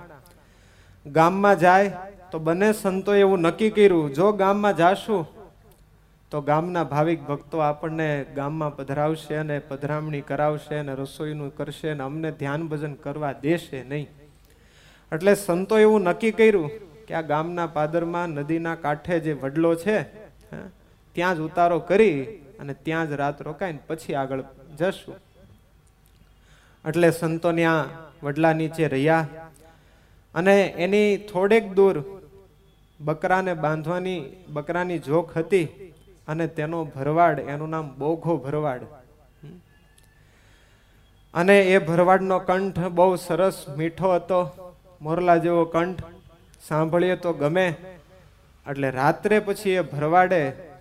ગામમાં જાય તો બંને સંતો એવું નક્કી કર્યું, જો ગામમાં જાશું તો ગામના ભાવિક ભક્તો આપણને ગામમાં પધરાવશે અને પધરામણી કરાવશે અને રસોઈનું કરશે અને અમને ધ્યાન ભજન કરવા દેશે નહીં. એટલે સંતો એવું નક્કી કર્યું કે આ ગામના પાદરમાં નદીના કાંઠે જે વડલો છે ત્યાં જ ઉતારો કરી અને ત્યાં જ રાત રોકાઈને પછી આગળ જશું. એટલે સંતો ત્યાં વડલા નીચે રહ્યા અને એની થોડેક દૂર બકરાને બાંધવાની બકરાની જોખ હતી અને તેનો ભરવાડ, એનું નામ બોઘો ભરવાડ. અને એ ભરવાડનો કંઠ બહુ સરસ મીઠો હતો, મોરલા જેવો કંઠ, સાંભળીએ તો ગમે. એટલે રાત્રે પછી એ ભરવાડે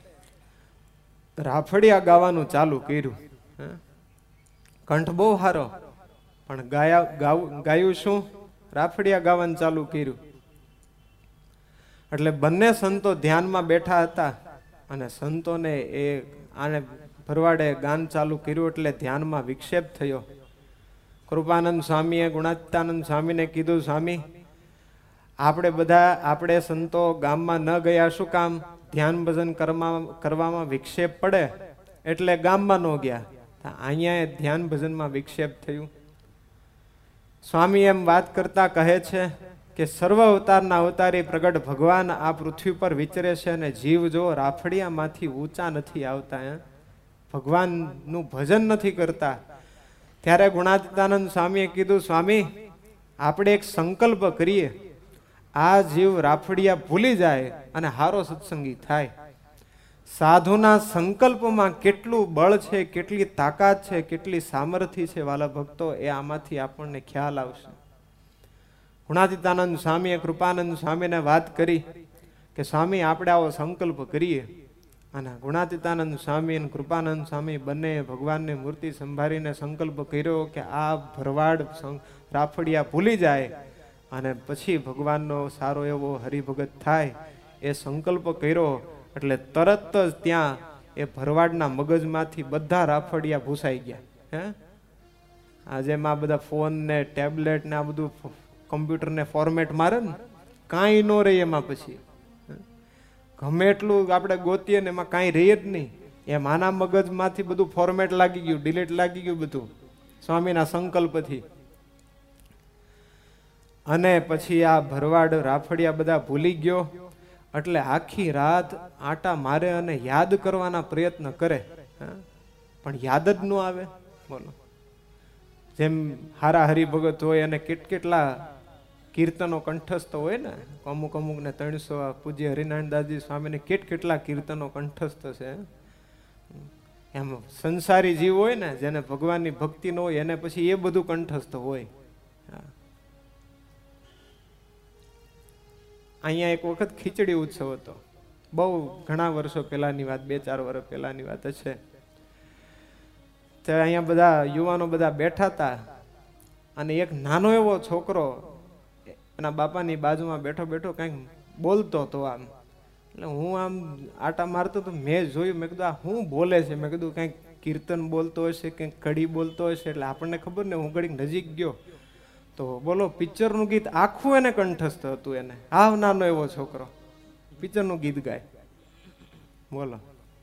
રાફડિયા ગાવાનું ચાલુ કર્યું. કંઠ બહુ સારો, પણ ગાયું શું? રાફડિયા ગાવાનું ચાલુ કર્યું. એટલે બંને સંતો ધ્યાનમાં બેઠા હતા અને સંતોને એ આને ભરવાડે ગાન ચાલુ કર્યું એટલે ધ્યાનમાં વિક્ષેપ થયો. કૃપાનંદ સ્વામીએ ગુણાતીતાનંદ સ્વામીને કીધું, સ્વામી આપણે સંતો ગામમાં ન ગયા, શું કામ? ધ્યાન ભજન કરવામાં વિક્ષેપ પડે એટલે ગામમાં ન ગયા. અહીંયા ધ્યાન ભજનમાં વિક્ષેપ થયું. સ્વામી એમ વાત કરતા કહે છે કે સર્વ અવતારના અવતારી પ્રગટ ભગવાન આ પૃથ્વી પર વિચરે છે અને જીવ જો રાફડિયામાંથી ઊંચા નથી આવતા, ભગવાનનું ભજન નથી કરતા. ત્યારે ગુણાતીતાનંદ સ્વામીએ કીધું, સ્વામી આપણે એક સંકલ્પ કરીએ, આ જીવ રાફડિયા ભૂલી જાય અને હારો સત્સંગી થાય. સાધુના સંકલ્પમાં કેટલું બળ છે, કેટલી તાકાત છે, કેટલી સામર્થ્ય છે વાલા ભક્તો, એ આમાંથી આપણને ખ્યાલ આવશે. ગુણાતીતાનંદ સ્વામીએ કૃપાનંદ સ્વામીને વાત કરી કે સ્વામી આપણે આવો સંકલ્પ કરીએ. અને ગુણાતીતાનંદ સ્વામી અને કૃપાનંદ સ્વામી બંને ભગવાનની મૂર્તિ સંભાળીને સંકલ્પ કર્યો કે આ ભરવાડ રાફડિયા ભૂલી જાય અને પછી ભગવાનનો સારો એવો હરિભગત થાય, એ સંકલ્પ કર્યો. એટલે તરત જ ત્યાં એ ભરવાડના મગજમાંથી બધા રાફડિયા ભૂસાઈ ગયા. આજે આ બધા ફોન ને ટેબ્લેટ ને આ બધું કમ્પ્યુટર ને ફોર્મેટ મારે ને, કાંઈ ન રહે એમાં. પછી ગમે એટલું આપણે ગોતીએ ને એમાં કાંઈ રહે જ નહીં. એમ આના મગજમાંથી બધું ફોર્મેટ લાગી ગયું, ડિલીટ લાગી ગયું બધું સ્વામીના સંકલ્પથી. અને પછી આ ભરવાડ રાફડિયા બધા ભૂલી ગયો. એટલે આખી રાત આટા મારે અને યાદ કરવાના પ્રયત્ન કરે, પણ યાદ જ ન આવે. બોલો, જેમ હારા હરિભગત હોય અને કેટલા કીર્તનો કંઠસ્થ હોય ને, અમુક ને 300 પૂજ્ય હરિનારાયણદાસજી સ્વામીને કેટલા કીર્તનો કંઠસ્થ છે. એમ સંસારી જીવ હોય ને, જેને ભગવાનની ભક્તિ ન હોય, એને પછી એ બધું કંઠસ્થ હોય. અહીંયા એક વખત ખીચડી ઉત્સવ હતો, બહુ ઘણા વર્ષો પહેલાની વાત, 2-4 વર્ષ પહેલાની વાત છે. ત્યારે અહીંયા બધા યુવાનો બધા બેઠા હતા અને એક નાનો એવો છોકરો એના બાપાની બાજુમાં બેઠો કંઈક બોલતો હતો આમ. એટલે હું આમ આટા મારતો તો મેં જોયું, મેં કીધું આ શું બોલે છે? મેં કીધું કંઈક કીર્તન બોલતો હશે, કંઈક કડી બોલતો હશે. એટલે આપણને ખબર ને, હું ઘડીક નજીક ગયો તો બોલો પિક્ચરનું ગીત આખું એને કંઠસ્થ હતું. એને હાવ નાનો એવો છોકરો પિક્ચરનું ગીત ગાય. બોલો,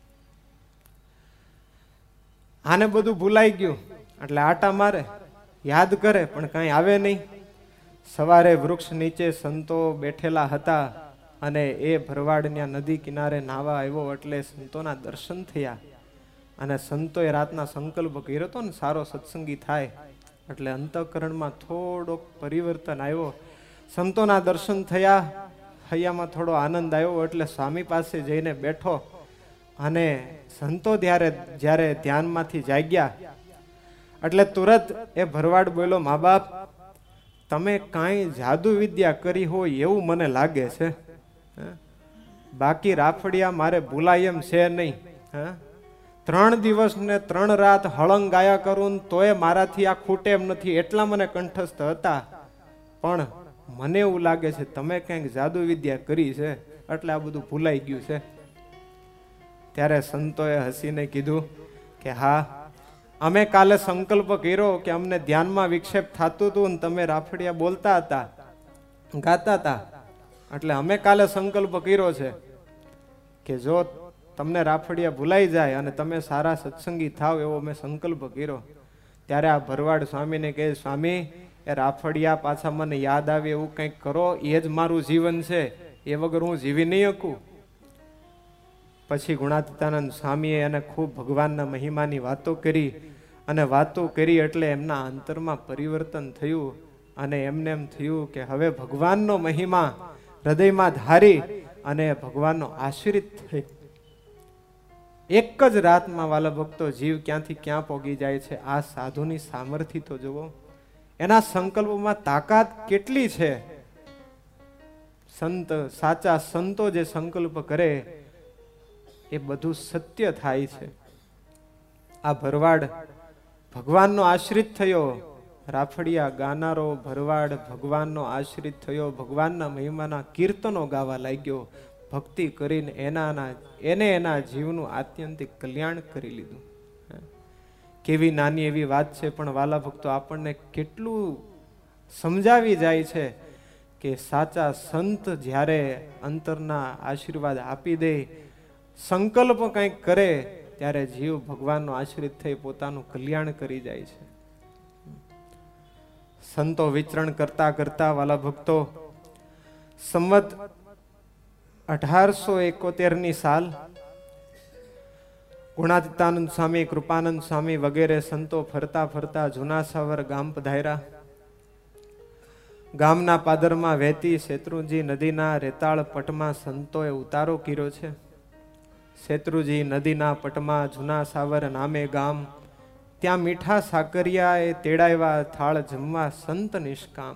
આને બધું ભૂલાઈ ગયું. એટલે આટા મારે, યાદ કરે, પણ કાંઈ આવે નહીં. સવારે વૃક્ષ નીચે સંતો બેઠેલા હતા અને એ ભરવાડ ત્યાં નદી કિનારે નાવા આવ્યો. એટલે સંતોના દર્શન થયા અને સંતોએ રાતના સંકલ્પ કર્યો હતો ને સારો સત્સંગી થાય. એટલે અંતઃકરણમાં થોડોક પરિવર્તન આવ્યો. સંતોના દર્શન થયા, હૈયામાં થોડો આનંદ આવ્યો. એટલે સ્વામી પાસે જઈને બેઠો અને સંતો જ્યારે ધ્યાનમાંથી જાગ્યા એટલે તુરત એ ભરવાડ બોલ્યો, મા બાપ તમે કાંઈ જાદુ વિદ્યા કરી હોય એવું મને લાગે છે. બાકી રાફડિયા મારે ભૂલાય એમ છે નહીં. 3 દિવસ ને 3 રાત હળંગ ગાયા કરું તોય મારાથી આ ખૂટે એમ નથી, એટલા મને કંઠસ્થ હતા. પણ મને એવું લાગે છે તમે કંઈક જાદુ વિદ્યા કરી છે એટલે આ બધું ભૂલાઈ ગયું છે. ત્યારે સંતોએ હસીને કીધું કે હા, અમે કાલે સંકલ્પ કર્યો કે અમને ધ્યાનમાં વિક્ષેપ થતું હતું ને તમે રાફડિયા બોલતા હતા, ગાતા હતા. એટલે અમે કાલે સંકલ્પ કર્યો છે કે જો તમને રાફડિયા ભૂલાઈ જાય અને તમે સારા સત્સંગી થાવ એવો મેં સંકલ્પ કર્યો. ત્યારે આ ભરવાડ સ્વામીને કહે, સ્વામી એ રાફડિયા પાછા મને યાદ આવે એવું કંઈક કરો, એ જ મારું જીવન છે, એ વગર હું જીવી નહીં શકું. પછી ગુણાતીતાનંદ સ્વામીએ એને ખૂબ ભગવાનના મહિમાની વાતો કરી અને વાતો કરી એટલે એમના અંતરમાં પરિવર્તન થયું અને એમને એમ થયું કે હવે ભગવાનનો મહિમા હૃદયમાં ધારી અને ભગવાનનો આશ્રિત થઈ. એક જ રાતમાં વાલા ભક્તો જીવ ક્યાંથી ક્યાં પહોંચી જાય છે. આ સાધુની સામર્થ્ય તો જુઓ, એના સંકલ્પોમાં તાકાત કેટલી છે. સંત, સાચા સંતો જે સંકલ્પ કરે એ બધું સત્ય થાય છે. આ ભરવાડ ભગવાનનો આશ્રિત થયો, રાફડિયા ગાનારો ભરવાડ ભગવાનનો આશ્રિત થયો, ભગવાનના મહિમાના કીર્તનો ગાવા લાગ્યો, ભક્તિ કરીને એને એના જીવનું આત્યંતિક કલ્યાણ કરી લીધું. કેવી નાની એવી વાત છે, પણ વાલા ભક્તો આપણને કેટલું સમજાવી જાય છે કે સાચા સંત જ્યારે અંતરના આશીર્વાદ આપી દે, સંકલ્પ કંઈક કરે ત્યારે જીવ ભગવાનનો આશ્રિત થઈ પોતાનું કલ્યાણ કરી જાય છે. સંતો વિચરણ કરતા કરતા વાલા ભક્તો સંવત 1871 સાલ ગુણાતીતાનંદ સ્વામી, કૃપાનંદ સ્વામી વગેરે સંતો ફરતા ફરતા જુનાસાવર ગામ પધાર્યા. ગામના પાદરમાં વહેતી શેત્રુંજી નદીના રેતાળ પટમાં સંતોએ ઉતારો કર્યો છે. શેત્રુજી નદીના પટમાં જુનાસાવર નામે ગામ, ત્યાં મીઠા સાકરિયાએ તેડાવ્યા થાળ જમવા સંત નિષ્કામ.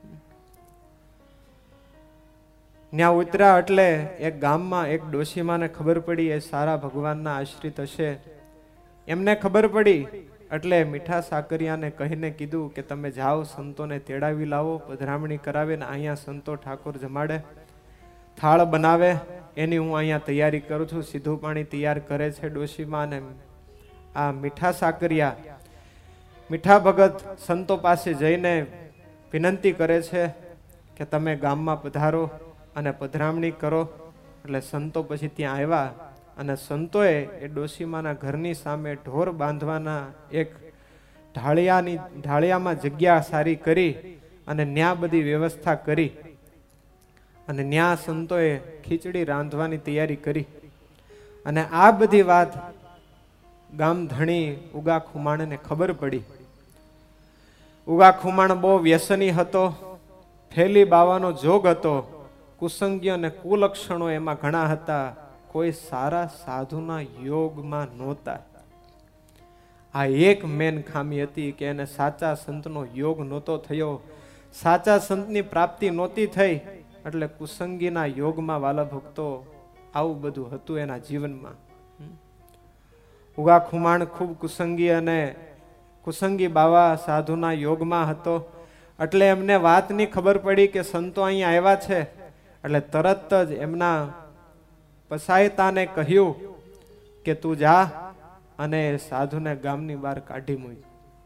ત્યાં ઉતર્યા એટલે એક ગામમાં એક ડોશીમાને ખબર પડી એ સારા ભગવાનના આશ્રિત હશે. એમને ખબર પડી એટલે મીઠા સાકરિયાને કહીને કીધું કે તમે જાઓ સંતોને તેડાવી લાવો, પધરામણી કરાવે ને અહીંયા સંતો ઠાકોર જમાડે, થાળ બનાવે, એની હું અહીંયા તૈયારી કરું છું. સીધું પાણી તૈયાર કરે છે ડોશીમાં. ને આ મીઠા સાકરિયા, મીઠા ભગત સંતો પાસે જઈને વિનંતી કરે છે કે તમે ગામમાં પધારો અને પધરામણી કરો. એટલે સંતો પછી ત્યાં આવ્યા અને સંતોએ એ ડોશીમાના ઘરની સામે ઢોર બાંધવાના એક ઢાળિયામાં જગ્યા સારી કરી અને ન્યા બધી વ્યવસ્થા કરી અને ન્યા સંતોએ ખીચડી રાંધવાની તૈયારી કરી. અને આ બધી વાત ગામ ધણી ઉગા ખુમાણને ખબર પડી. ઉગા ખુમાણ બહુ વ્યસની હતો, ફેલી બાવાનો જોગ હતો, કુસંગી અને કુલક્ષણો એમાં ઘણા હતા, કોઈ સારા સાધુના યોગમાં નહોતા. આ એક મેન ખામી હતી કે એને સાચા સંતનો યોગ નહોતો થયો, સાચા સંતની પ્રાપ્તિ નહોતી થઈ. એટલે કુસંગીના યોગમાં વાલા ભક્તો આવું બધું હતું એના જીવનમાં. ઉગા ખુમાણ ખૂબ કુસંગી અને કુસંગી બાવા સાધુના યોગમાં હતો. એટલે એમને વાતની ખબર પડી કે સંતો અહીંયા આવ્યા છે. એટલે તરત જ એમના પસાયતાને કહ્યું કે તું જા અને સાધુને ગામની બહાર કાઢી મૂક.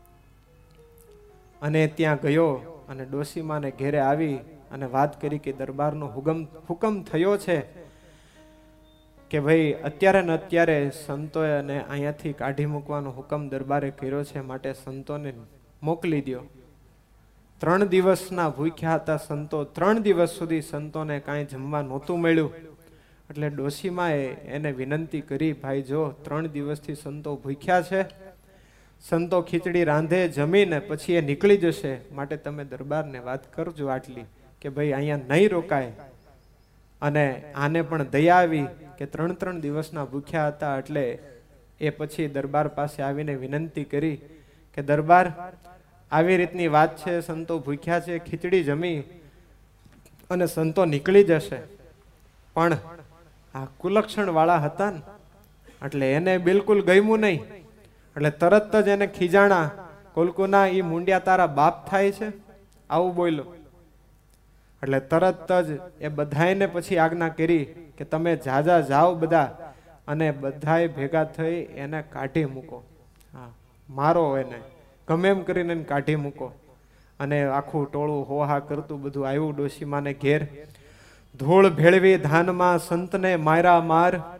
અને ત્યાં ગયો અને ડોશીમાને ઘેરે આવી અને વાત કરી કે દરબારનો હુકમ થયો છે કે ભાઈ અત્યારે ને અત્યારે સંતોએ અને અહીંયાથી કાઢી મૂકવાનો હુકમ દરબારે કર્યો છે, માટે સંતોને મોકલી દો. 3 દિવસના ભૂખ્યા હતા સંતો. 3 દિવસ સુધી સંતોને કાંઈ જમવા નહોતું મળ્યું. એટલે ડોશીમાએ એને વિનંતી કરી, ભાઈ જો 3 દિવસથી સંતો ભૂખ્યા છે, સંતો ખીચડી રાંધે જમીને પછી એ નીકળી જશે, માટે તમે દરબારને વાત કરજો આટલી કે ભાઈ અહીંયા નહીં રોકાય. અને આને પણ દયા આવી કે 3 દિવસના ભૂખ્યા હતા. એટલે એ પછી દરબાર પાસે આવીને વિનંતી કરી કે દરબાર આવી રીતની વાત છે, સંતો ભૂખ્યા છે, ખીચડી જમી અને સંતો નીકળી જશે. પણ આ કુલક્ષણ વાળા હતા ને એટલે એને બિલકુલ ગમ્યું નહીં. એટલે તરત જ એને ખીજાણા, કોલકુના ઈ મુંડિયા તારા બાપ થાય છે, આવું બોલ્યો. એટલે તરત જ એ બધાને પછી આજ્ઞા કરી કે તમે જાજા જાઓ બધા અને બધાએ ભેગા થઈ એને કાઢી મૂકો. હા, મારો એને ગમે એમ કરીને કાઢી મૂકો. અને આખું ટોળું હોહા કરતું બધું આવ્યું ડોશીમાને ઘેર. ધૂળ ભેળવી ધાનમાં સંતને માર્યા માર,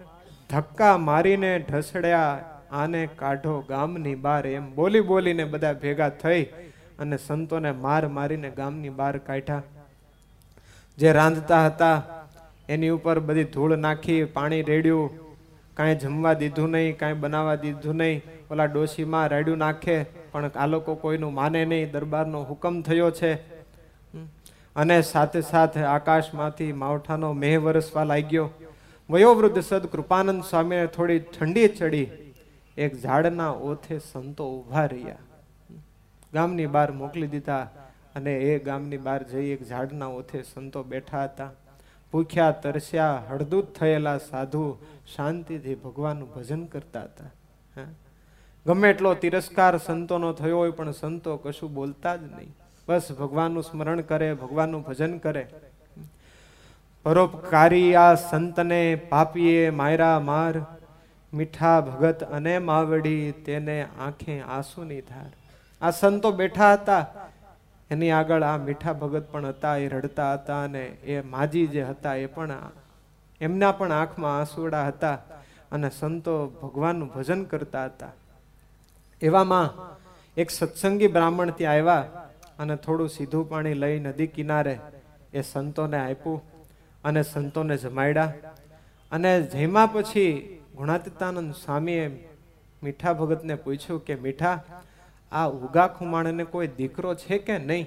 ધક્કા મારીને ઢસડ્યા, આને કાઢો ગામની બહાર. એમ બોલી બોલીને બધા ભેગા થઈ અને સંતોને માર મારીને ગામની બહાર કાઢ્યા. જે રાંધતા હતા એની ઉપર બધી ધૂળ નાખી, પાણી રેડ્યું, કાંઈ જમવા દીધું નહીં, કાંઈ બનાવવા દીધું નહીં. ઓલા ડોશીમાં રાડ્યું નાખે, પણ આ લોકો કોઈનું માને નહીં. દરબારનો હુકમ થયો છે. અને સાથે સાથે આકાશમાંથી માવઠાનો મેહ વરસવા લાગ્યો. વયોવૃદ્ધ સદ કૃપાનંદ સ્વામીને થોડી ઠંડી ચડી. એક ઝાડના ઓથે સંતો ઉભા રહ્યા, ગામની બહાર મોકલી દીધા. અને એ ગામની બહાર જઈ એક ઝાડના ઓથે સંતો બેઠા હતા. ભૂખ્યા તરસ્યા હળદૂત થયેલા સાધુ શાંતિથી ભગવાનનું ભજન કરતા હતા. ગમે એટલો તિરસ્કાર સંતોનો થયો હોય પણ સંતો કશું બોલતા જ નહીં. બસ ભગવાનનું સ્મરણ કરે, ભગવાનનું ભજન કરે. પરોપકારી આ સંતને પાપીએ માયરા માર, મીઠા ભગત અને માવડી તેને આંખે આંસુની ધાર. આ સંતો બેઠા હતા, એની આગળ આ મીઠા ભગત પણ હતા. એ રડતા હતા અને એ માજી જે હતા એ પણ, એમના પણ આંખમાં આંસુડા હતા. અને સંતો ભગવાનનું ભજન કરતા હતા. એવામાં એક સત્સંગી બ્રાહ્મણ ત્યાં આવ્યા અને થોડું સીધું પાણી લઈ નદી કિનારે એ સંતોને આપ્યું અને સંતોને જમાડ્યા. અને જમ્યા પછી ગુણાતીતાનંદ સ્વામીએ મીઠા ભગતને પૂછ્યું કે મીઠા, આ ઉગા ખુમાણને કોઈ દીકરો છે કે નહીં?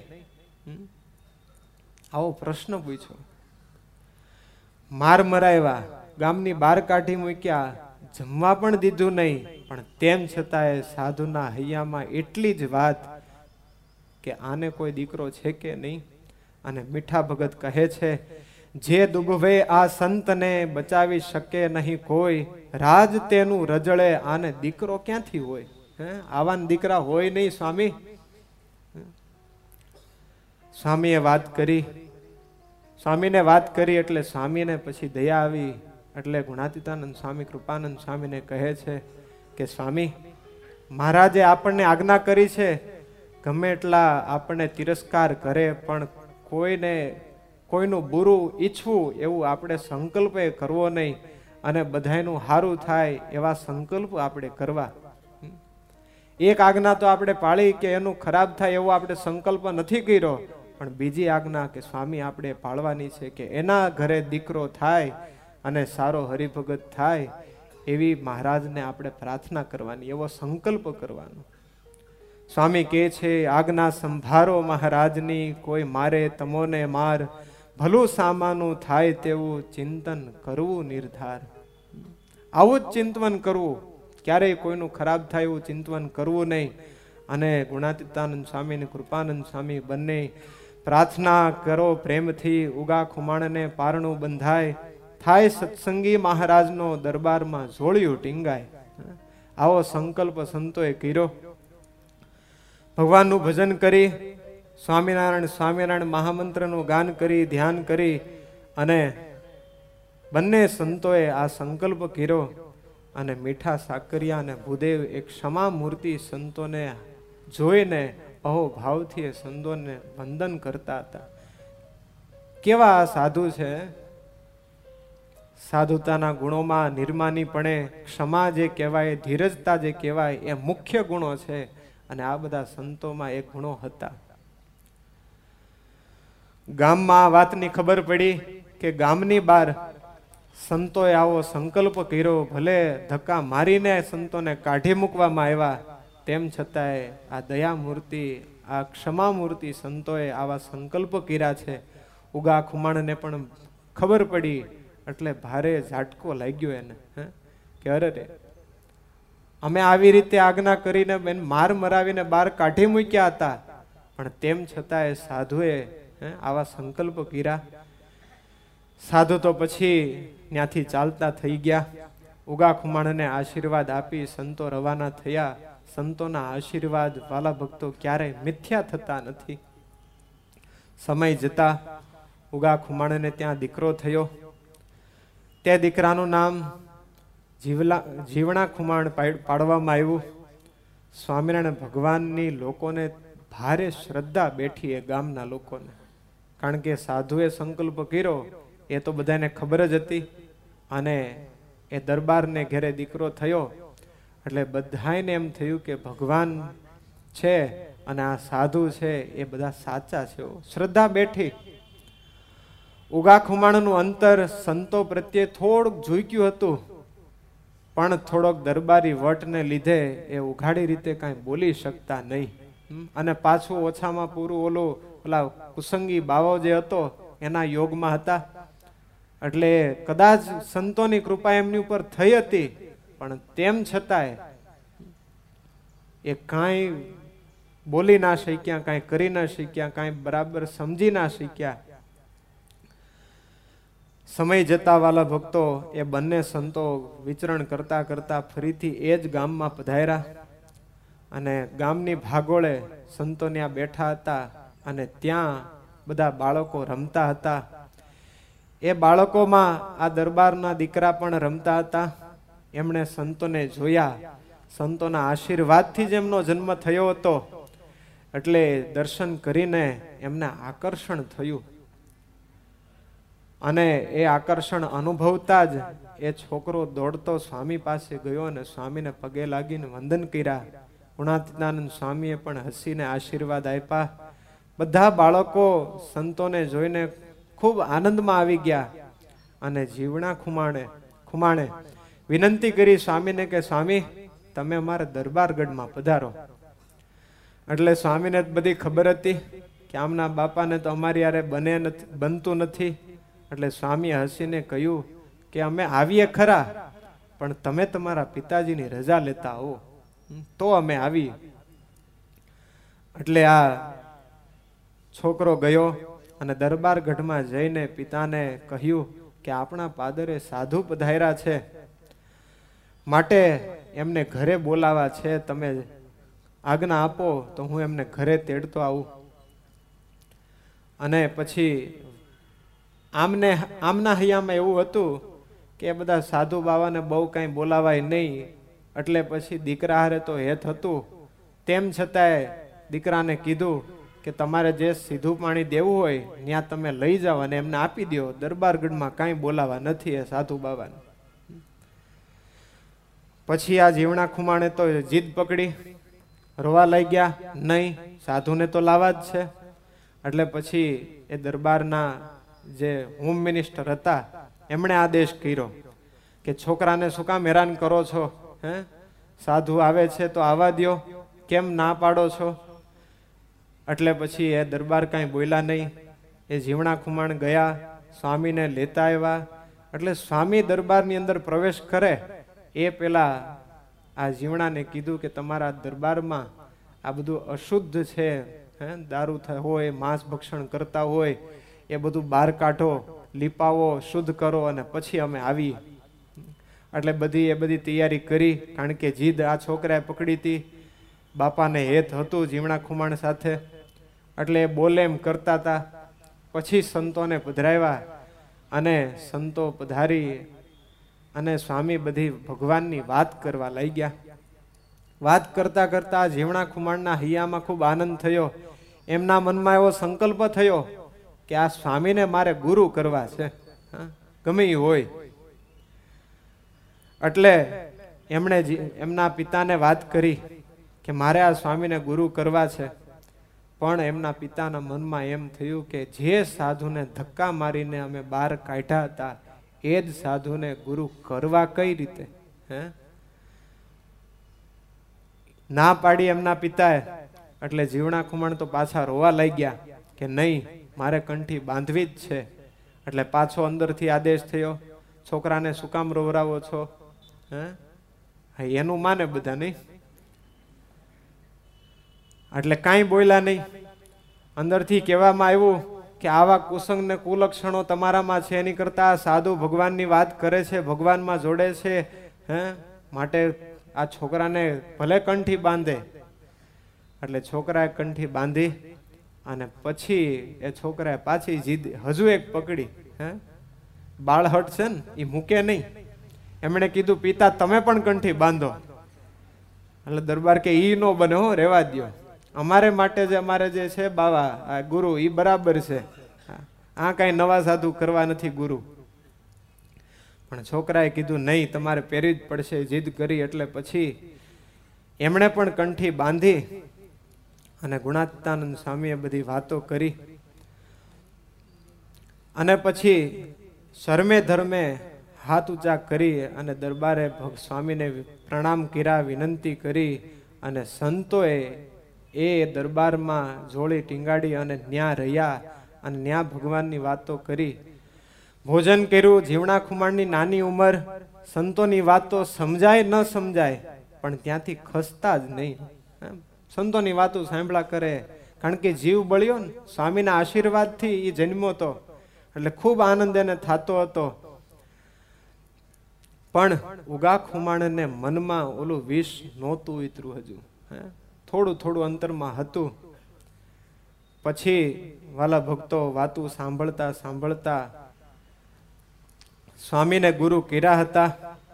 આવો પ્રશ્ન પૂછ્યો. માર મરાવ્યા, ગામની બહાર કાઢી મૂક્યા, જમવા પણ દીધું નહીં, પણ તેમ છતાં સાધુના હૈયામાં એટલી જ વાત કે આને કોઈ દીકરો છે કે નહીં. અને મીઠા ભગત કહે છે, જે દુભવે આ સંતને બચાવી શકે નહીં કોઈ, રાજ તેનું રજળે આને દીકરો ક્યાંથી હોય? આવા દીકરા હોય નહીં સ્વામી. સ્વામીએ વાત કરી, સ્વામીને વાત કરી એટલે સ્વામીને પછી દયા આવી. એટલે ગુણાતીતાનંદ સ્વામી કૃપાનંદ સ્વામીને કહે છે કે સ્વામી, મહારાજે આપણને આજ્ઞા કરી છે, ગમે એટલા આપણને તિરસ્કાર કરે પણ કોઈનું બુરું ઈચ્છવું એવું આપણે સંકલ્પ કરવો નહીં. અને બધાયનું સારું થાય એવા સંકલ્પ આપણે કરવા. એક આજ્ઞા તો આપણે પાળી કે એનું ખરાબ થાય એવો આપણે સંકલ્પ નથી કર્યો, પણ બીજી આજ્ઞા કે સ્વામી આપણે પાળવાની છે કે એના ઘરે દીકરો થાય અને સારો હરિભગત થાય એવી મહારાજને આપણે પ્રાર્થના કરવાની, એવો સંકલ્પ કરવાનો. સ્વામી કહે છે, આજ્ઞા સંભારો મહારાજની, કોઈ મારે તમોને માર, ભલું સામાનું થાય તેવું ચિંતન કરવું નિર્ધાર. આવું જ ચિંતન કરવું, ક્યારેય કોઈનું ખરાબ થાય એવું ચિંતન કરવું નહીં. અને ગુણાતીતાનંદ સ્વામી અને કૃપાનંદ સ્વામી બંને પ્રાર્થના કરો પ્રેમથી, ઉગા ખુમાણને પારણું બંધાય, થાય સત્સંગી મહારાજનો દરબારમાં ઝોળિયું ટીંગાય. આવો સંકલ્પ સંતોએ કર્યો. ભગવાનનું ભજન કરી, સ્વામિનારાયણ સ્વામિનારાયણ મહામંત્રનું ગાન કરી, ધ્યાન કરી અને બંને સંતોએ આ સંકલ્પ કર્યો. અને મીઠા સાકરિયા અને ભૂદેવ એક ક્ષમા મૂર્તિ સંતોને જોઈને અહો ભાવથી સંતોને વંદન કરતા હતા. કેવા સાધુ છે! સાધુતાના ગુણોમાં નિર્માનીપણે, ક્ષમા જે કહેવાય, ધીરજતા જે કહેવાય એ મુખ્ય ગુણો છે. અને આ બધા સંતોમાં એ ગુણો હતા. ગામમાં આ વાતની ખબર પડી કે ગામની બહાર સંતોએ આવો સંકલ્પ કર્યો. ભલે ધક્કા મારીને સંતોને કાઢી મૂકવામાં આવ્યા, તેમ છતાંય આ દયામૂર્તિ, આ ક્ષમા મૂર્તિ સંતોએ આવા સંકલ્પ કર્યા છે. ઉગા ખુમાણને પણ ખબર પડી એટલે ભારે ઝાટકો લાગ્યો એને કે અરે રે, અમે આવી રીતે આજ્ઞા કરીને બેન માર મરાવીને બહાર કાઢી મૂક્યા હતા, પણ તેમ છતાંય સાધુએ આવા સંકલ્પ કર્યા. સાધુ તો પછી ત્યાંથી ચાલતા થઈ ગયા. ઉગા ખુમાણને આશીર્વાદ આપી સંતો રવાના થયા. સંતોના આશીર્વાદ વાલા ભક્તો ક્યારેય મિથ્યા થતા નથી. સમય જતા ઉગા ખુમાણને ત્યાં દીકરો થયો. તે દીકરાનું નામ જીવણા ખુમાણ પાડવામાં આવ્યું. સ્વામિનારાયણ ભગવાનની લોકોને ભારે શ્રદ્ધા બેઠી એ ગામના લોકોને, કારણ કે સાધુએ સંકલ્પ કર્યો એ તો બધાને ખબર જ હતી. અને એ દરબારને ઘેરે દીકરો થયો એટલે બધાને એમ થયું કે ભગવાન છે અને આ સાધુ છે એ બધા સાચા છે. શ્રદ્ધા બેઠી. ઉગા ખુમાણનું અંતર સંતો પ્રત્યે થોડુંક ઝૂક્યું હતું, પણ થોડોક દરબારી વટને લીધે એ ઉઘાડી રીતે કાંઈ બોલી શકતા નહીં. અને પાછું ઓછામાં પૂરું ઓલા કુસંગી બાવો જે હતો એના યોગમાં હતા, એટલે કદાચ સંતોની કૃપા એમની ઉપર થઈ હતી, પણ તેમ છતાંય એ કાંઈ બોલી ના શક્યા, કાંઈ કરી ના શક્યા, કાંઈ બરાબર સમજી ના શક્યા. સમય જતા વાલા ભક્તો, એ બંને સંતો વિચરણ કરતા કરતા ફરીથી એ જ ગામમાં પધાર્યા અને ગામની ભાગોળે સંતો ત્યાં બેઠા હતા અને ત્યાં બધા બાળકો રમતા હતા. એ બાળકોમાં આ દરબારના દીકરા પણ રમતા હતા. એમણે સંતોને જોયા. સંતોના આશીર્વાદથી જ એમનો જન્મ થયો હતો, એટલે દર્શન કરીને એમને આકર્ષણ થયું. અને એ આકર્ષણ અનુભવતા જ એ છોકરો દોડતો સ્વામી પાસે ગયો અને સ્વામીને પગે લાગીને વંદન કર્યા. ગુણાતીતાનંદ સ્વામીએ પણ હસીને આશીર્વાદ આપ્યા. બધા બાળકો સંતોને જોઈને ખૂબ આનંદમાં આવી ગયા અને જીવણા ખુમાણે વિનંતી કરી સ્વામીને કે સ્વામી, તમે અમારા દરબારગઢમાં પધારો. એટલે સ્વામીને બધી ખબર હતી કે આમના બાપાને તો અમારી યારે બનતું નથી. એટલે સ્વામીએ હસીને કહ્યું કે અમે આવીએ ખરા, પણ તમે તમારા પિતાજીની રજા લેતા આવો તો અમે આવીએ. એટલે આ છોકરો ગયો અને દરબારગઢમાં જઈને પિતાને કહ્યું કે આપણા પાદરે સાધુ પધાર્યા છે, માટે એમને ઘરે બોલાવા છે, તમે આજ્ઞા આપો તો હું એમને ઘરે તેડતો આવું. અને પછી આમના હૈયામાં એવું હતું કે બધા સાધુ બાવાને બહુ કાંઈ બોલાવાય નહીં, એટલે પછી દીકરા હારે તો હેત હતું. તેમ છતાંય દીકરાને કીધું કે તમારે જે સીધું પાણી દેવું હોય ત્યાં તમે લઈ જાઓ અને એમને આપી દો, દરબારગઢમાં કાંઈ બોલાવા નથી એ સાધુ બાવાને. પછી આ જીવણા ખુમાણે તો જીદ પકડી, રોવા લઈ ગયા, નહીં સાધુને તો લાવવા જ છે. એટલે પછી એ દરબારના જે હોમ મિનિસ્ટર હતા એમણે આદેશ કર્યો કે છોકરાને શું કામ હેરાન કરો છો, સાધુ આવે છે તો આવવા દો, કેમ ના પાડો છો? એટલે પછી એ દરબાર કાંઈ બોલ્યા નહીં. એ જીવણા ખુમાણ ગયા, સ્વામીને લેતા આવ્યા. એટલે સ્વામી દરબારની અંદર પ્રવેશ કરે એ પેલા આ જીવણાને કીધું કે તમારા દરબારમાં આ બધું અશુદ્ધ છે, દારૂ હોય, માંસ ભક્ષણ કરતા હોય, એ બધું બહાર કાઢો, લીપાવો, શુદ્ધ કરો અને પછી અમે આવીએ. એટલે એ બધી તૈયારી કરી, કારણ કે જીદ આ છોકરાએ પકડી હતી, બાપાને હેત હતું જીવણા ખુમાણ સાથે, એટલે એ બોલે એમ કરતા હતા. પછી સંતોને પધરાવ્યા અને સંતો પધારી અને સ્વામી બધી ભગવાનની વાત કરવા લઈ ગયા. વાત કરતા કરતા જીવણા ખુમાણના હૈયામાં ખૂબ આનંદ થયો. એમના મનમાં એવો સંકલ્પ થયો કે આ સ્વામીને મારે ગુરુ કરવા છે, ગમે એ હોય. એટલે એમણે એમના પિતાને વાત કરી કે મારે આ સ્વામીને ગુરુ કરવા છે. પણ એમના પિતાના મનમાં એમ થયું કે જે સાધુને ધક્કા મારીને અમે બહાર કાઢ્યા હતા એ જ સાધુને ગુરુ કરવા કઈ રીતે? ના પાડી એમના પિતાએ. એટલે જીવણા ખુમાણ તો પાછા રોવા લઈ ગયા કે નહીં, મારે કંઠી બાંધવી જ છે. એટલે પાછો અંદરથી આદેશ થયો, છોકરાને શું કામ રોવરાવો છો? એનું માને બધા નહીં. એટલે કાંઈ બોલ્યા નહીં. અંદરથી કહેવામાં આવ્યું કે આવા કુસંગ ને કુલક્ષણો તમારામાં છે, એની કરતા સાધુ ભગવાનની વાત કરે છે, ભગવાનમાં જોડે છે, માટે આ છોકરાને ભલે કંઠી બાંધે. એટલે છોકરાએ કંઠી બાંધી અને પછી એ છોકરાએ પાછી જીદ હજુ એક પકડી. બાળહટ છે ને એ મૂકે નહીં. એમણે કીધું પિતા તમે પણ કંઠી બાંધો. એટલે દરબાર કે ઈ નો બને, હો રેવા દો, અમારે માટે જે અમારે જે છે બાવા આ ગુરુ ઈ બરાબર છે, આ કઈ નવા સાધુ કરવા નથી ગુરુ. પણ છોકરાએ કીધું નહીં, તમારે પહેરવી જ પડશે, જીદ કરી. એટલે પછી એમણે પણ કંઠી બાંધી અને ગુણાતીતાનંદ સ્વામીએ બધી વાતો કરી. અને પછી શરમે ધર્મે હાથ ઊંચા કરી અને દરબારે સ્વામીને પ્રણામ કર્યા, વિનંતી કરી. અને સંતોએ એ દરબારમાં જોડી ટીંગાડી અને ન્યા રહ્યા અને ન્યા ભગવાનની વાતો કરી, ભોજન કર્યું. જીવણા ખુમાણની નાની ઉંમર, સંતોની વાતો સમજાય ન સમજાય પણ ત્યાંથી ખસતા જ નહીં. સંતોની વાતો સાંભળા કરે, કારણ કે જીવ બળ્યો ને સ્વામીના આશીર્વાદથી એ જન્મ્યો હતો, એટલે ખૂબ આનંદ એને થતો હતો. પણ ઉગા ખુમાણને મનમાં ઓલું વિષ નહોતું ઉતર્યું હજુ, થોડું થોડું અંતરમાં હતું. પછી વાલા ભક્તો વાતું સાંભળતા સાંભળતા સ્વામીને ગુરુ કર્યા હતા.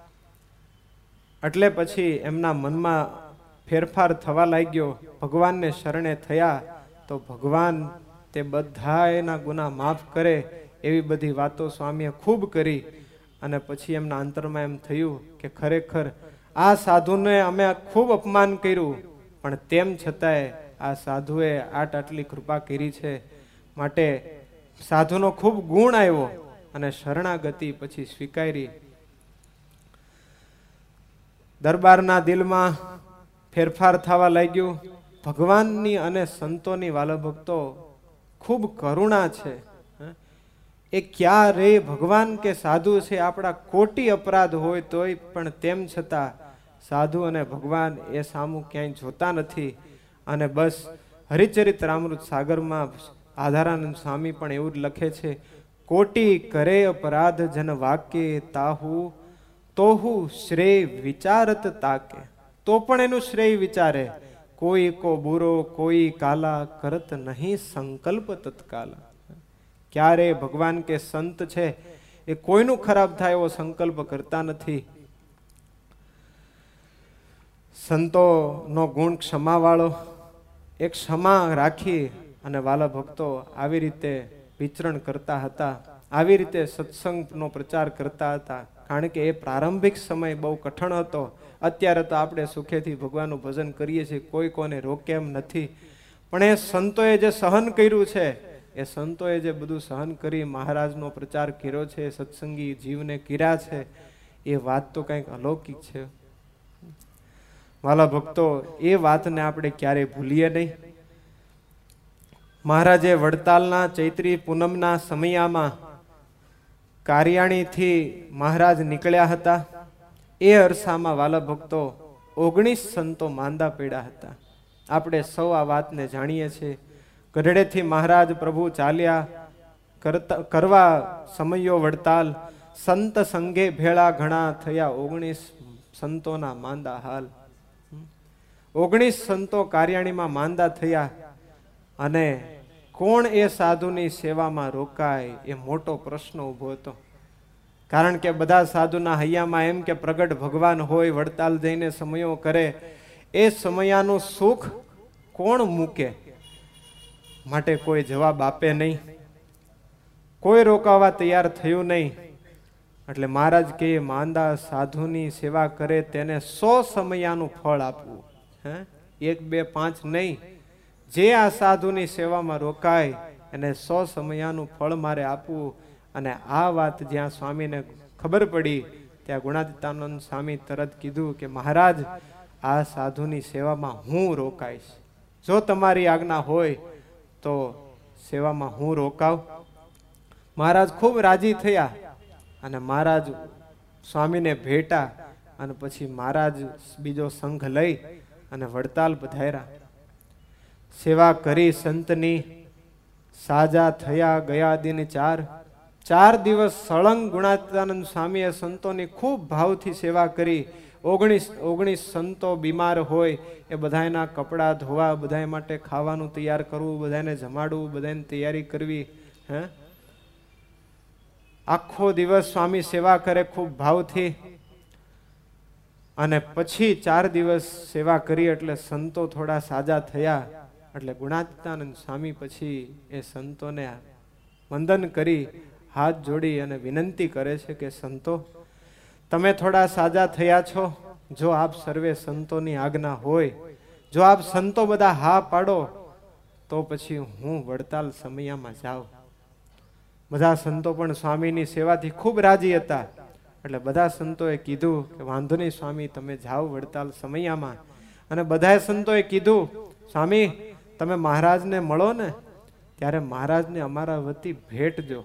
એટલે પછી એમના મનમાં ફેરફાર થવા લાગ્યો. ભગવાનને શરણે થયા તો ભગવાન તે બધા એના ગુના માફ કરે, એવી બધી વાતો સ્વામીએ ખૂબ કરી. અને પછી એમના અંતરમાં એમ થયું કે ખરેખર આ સાધુને અમે ખૂબ અપમાન કર્યું, પણ તેમ છતાંય આ સાધુએ આટલી કૃપા કરી છે, માટે સાધુનો ખૂબ ગુણ આવ્યો અને શરણાગતિ પછી સ્વીકારી. દરબારના દિલમાં ફેરફાર થવા લાગ્યું. ભગવાનની અને સંતોની વાલા ભક્તો ખૂબ કરુણા છે. એ ક્યારે ભગવાન કે સાધુ છે, આપણા કોટી અપરાધ હોય તોય પણ તેમ છતાં સાધુ અને ભગવાન એ સામું ક્યાંય જોતા નથી. અને બસ હરિચરિત્રામૃત સાગરમાં આધારાનંદ સ્વામી પણ એવું જ લખે છે, કોટી કરે અપરાધ જન વાક્ય તાહુ તોહુ શ્રેય વિચારત તાકે. તો પણ એનું શ્રેય વિચારે. કોઈ કો બુરો કોઈ કાલા કરત નહીં સંકલ્પ તત્કાલા. ક્યારે ભગવાન કે સંત છે એ કોઈનું ખરાબ થાય એવો સંકલ્પ કરતા નથી. સંતોનો ગુણ ક્ષમાવાળો, એક ક્ષમા રાખી અને વાલા ભક્તો આવી રીતે વિચરણ કરતા હતા, આવી રીતે સત્સંગનો પ્રચાર કરતા હતા. કારણ કે એ પ્રારંભિક સમય બહુ કઠણ હતો. અત્યારે તો આપણે સુખેથી ભગવાનનું ભજન કરીએ છીએ, કોઈ કોને રોકે એમ નથી. પણ એ સંતોએ જે સહન કર્યું છે, એ સંતોએ જે બધું સહન કરી મહારાજનો પ્રચાર કર્યો છે, સત્સંગી જીવને કર્યા છે, એ વાત તો કંઈક અલૌકિક છે. વાલા ભક્તો, એ વાતને આપણે ક્યારેય ભૂલીએ નહીં. મહારાજે વડતાલના ચૈત્રી પૂનમના સમયામાં કારિયાણીથી મહારાજ નીકળ્યા હતા. એ અરસામાં વાલા ભક્તો 19 સંતો માંદા પડ્યા હતા. આપણે સૌ આ વાતને જાણીએ છીએ. ગઢડેથી મહારાજ પ્રભુ ચાલ્યા કરવા સમયો વડતાલ, સંત સંગે ભેળા ઘણા થયા 19 સંતોના માંદા હાલ. 19 સંતો કારિયાણીમાં માંદા થયા અને કોણ એ સાધુની સેવામાં રોકાય એ મોટો પ્રશ્ન ઉભો હતો. કારણ કે બધા સાધુના હૈયામાં એમ કે પ્રગટ ભગવાન હોય, વડતાલ જઈને સમયો કરે, એ સમયાનું સુખ કોણ મૂકે? માટે કોઈ જવાબ આપે નહીં, કોઈ રોકાવા તૈયાર થયું નહીં. એટલે મહારાજ કે માંદા સાધુની સેવા કરે તેને 100 સમયાનું ફળ આપવું. 1, 2, 5 નહીં, જે આ સાધુની સેવામાં રોકાય એને 100 સમયાનું ફળ મારે આપવું. અને આ વાત જ્યાં સ્વામીને ખબર પડી ત્યાં ગુણાતીતાનંદ સ્વામી તરત કીધું કે મહારાજ, આ સાધુની સેવામાં હું રોકાઈશ. જો તમારી આજ્ઞા હોય તો સેવામાં હું રોકાવ. મહારાજ ખૂબ રાજી થયા અને મહારાજ સ્વામીને ભેટા અને પછી મહારાજ બીજો સંઘ લઈ અને વડતાલ પધાર્યા. સેવા કરી સંતની, સાજા થયા ગયા દિન 4 દિવસ સળંગ ગુણાતીતાનંદ સ્વામીએ સંતોની ખૂબ ભાવથી સેવા કરી. 19 સંતો બીમાર હોય એ બધાના કપડાં ધોવા, બધા માટે ખાવાનું તૈયાર કરવું, બધાને જમાડવું, બધાની તૈયારી કરવી. આખો દિવસ સ્વામી સેવા કરે ખૂબ ભાવથી. અને પછી 4 દિવસ સેવા કરી એટલે સંતો થોડા સાજા થયા. એટલે ગુણાતીતાનંદ સ્વામી પછી એ સંતોને વંદન કરી હાથ જોડી અને વિનંતી કરે છે કે સંતો, તમે થોડા સાજા થયા છો, જો આપ સર્વે સંતોની આજ્ઞા હોય, જો આપ સંતો બધા હા પાડો તો પછી હું વડતાલ સમયામાં જાઉં. બધા સંતો પણ સ્વામીની સેવાથી ખૂબ રાજી હતા. એટલે બધા સંતોએ કીધું કે વાંધો નહીં સ્વામી, તમે જાઓ વડતાલ સમયામાં. અને બધા સંતોએ કીધું સ્વામી તમે મહારાજને મળો ને ત્યારે મહારાજને અમારા વતી ભેટજો.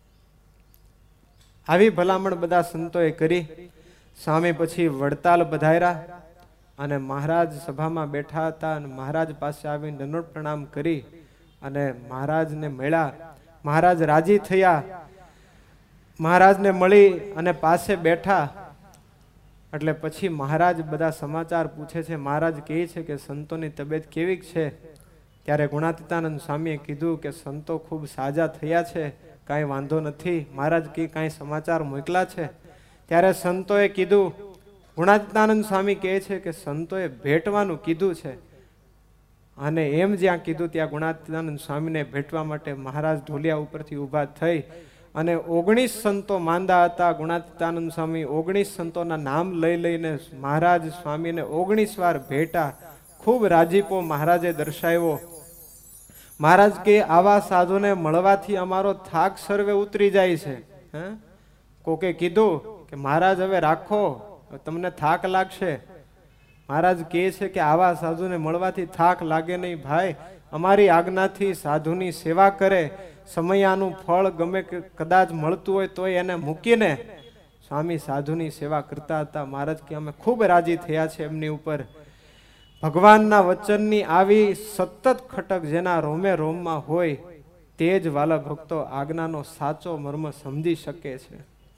આવી ભલામણ બધા સંતોએ કરી. સ્વામી પછી વડતાલ પધાર્યા અને મહારાજ સભામાં બેઠા હતા અને મહારાજ પાસે આવીને દંડોત પ્રણામ કરી અને મહારાજને મળ્યા. મહારાજ રાજી થયા. મહારાજને મળી અને પાસે બેઠા. એટલે પછી મહારાજ બધા સમાચાર પૂછે છે. મહારાજ કહે છે કે સંતોની તબિયત કેવી છે? ત્યારે ગુણાતીતાનંદ સ્વામીએ કીધું કે સંતો ખૂબ સાજા થયા છે, કાંઈ વાંધો નથી. મહારાજ કે કાંઈ સમાચાર મોકલા છે? ત્યારે સંતોએ કીધું, ગુણાતીતાનંદ સ્વામી કહે છે કે સંતોએ ભેટવાનું કીધું છે. અને એમ જ્યાં કીધું ત્યાં ગુણાતીતાનંદ સ્વામીને ભેટવા માટે મહારાજ ઢોલિયા ઉપરથી ઊભા થઈ અને 19 સંતો માંદા હતા. ગુણાતીતાનંદ સ્વામી 19 સંતોના નામ લઈ લઈને મહારાજ સ્વામીને 19 વાર ભેટા. ખૂબ રાજીપો મહારાજે દર્શાવ્યો. મહારાજ કે આવા સાધુને મળવાથી અમારો થાક સર્વે ઉતરી જાય છે. કોકે કીધું કે મહારાજ હવે રાખો, તમને થાક લાગશે. મહારાજ કહે છે કે આવા સાધુને મળવાથી થાક લાગે નહીં ભાઈ. અમારી આજ્ઞાથી સાધુની સેવા કરે, સમયાનું ફળ ગમે કદાચ મળતું હોય તો એને મૂકીને સ્વામી સાધુની સેવા કરતા હતા. મહારાજ કે અમે ખૂબ રાજી થયા છે એમની ઉપર. ભગવાનના વચનની આવી સતત ખટક જેના રોમે રોમમાં હોય તે જ વાલા ભક્તો આજ્ઞાનો સાચો મર્મ સમજી શકે છે.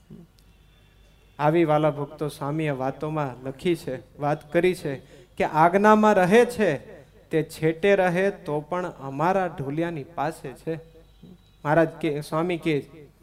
આવી વાલા ભક્તો સ્વામીએ વાતોમાં લખી છે, વાત કરી છે કે આજ્ઞામાં રહે છે તે છેટે રહે તો પણ અમારા ઢોલિયાની પાસે છે. મહારાજ કે સ્વામી કે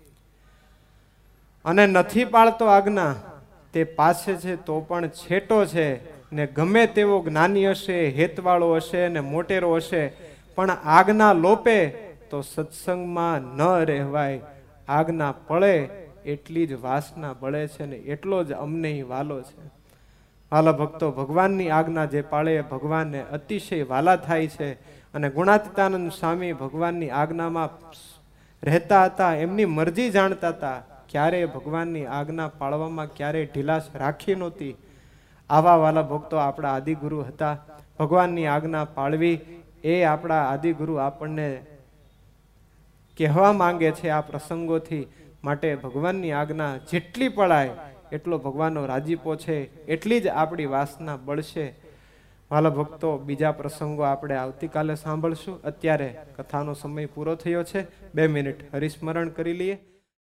અને નથી પાળતો આજ્ઞા તે પાસે છે તો પણ છેટો છે. ને ગમે તેવો જ્ઞાની હશે, હેતવાળો હશે ને મોટેરો હશે, પણ આજ્ઞા લોપે તો સત્સંગમાં ન રહેવાય. આજ્ઞા પળે એટલી જ વાસના બળે છે ને એટલો જ અમને વાલો છે. વાલા ભક્તો, ભગવાનની આજ્ઞા જે પાળે ભગવાનને અતિશય વાલા થાય છે. અને ગુણાતીતાનંદ સ્વામી ભગવાનની આજ્ઞામાં રહેતા હતા, એમની મરજી જાણતા હતા. ક્યારેય ભગવાનની આજ્ઞા પાળવામાં ક્યારેય ઢીલાશ રાખી નહોતી. આવા વાલા ભક્તો આપણા આદિગુરુ હતા. ભગવાનની આજ્ઞા પાળવી એ આપણા આદિગુરુ આપણને કહેવા માંગે છે આ પ્રસંગોથી. માટે ભગવાનની આજ્ઞા જેટલી પળાય એટલો ભગવાનનો રાજીપો છે, એટલી જ આપણી વાસના બળશે. વાલા ભક્તો, બીજા પ્રસંગો આપણે આવતીકાલે સાંભળશું. અત્યારે કથાનો સમય પૂરો થયો છે. 2 મિનિટ હરિસ્મરણ કરી લઈએ.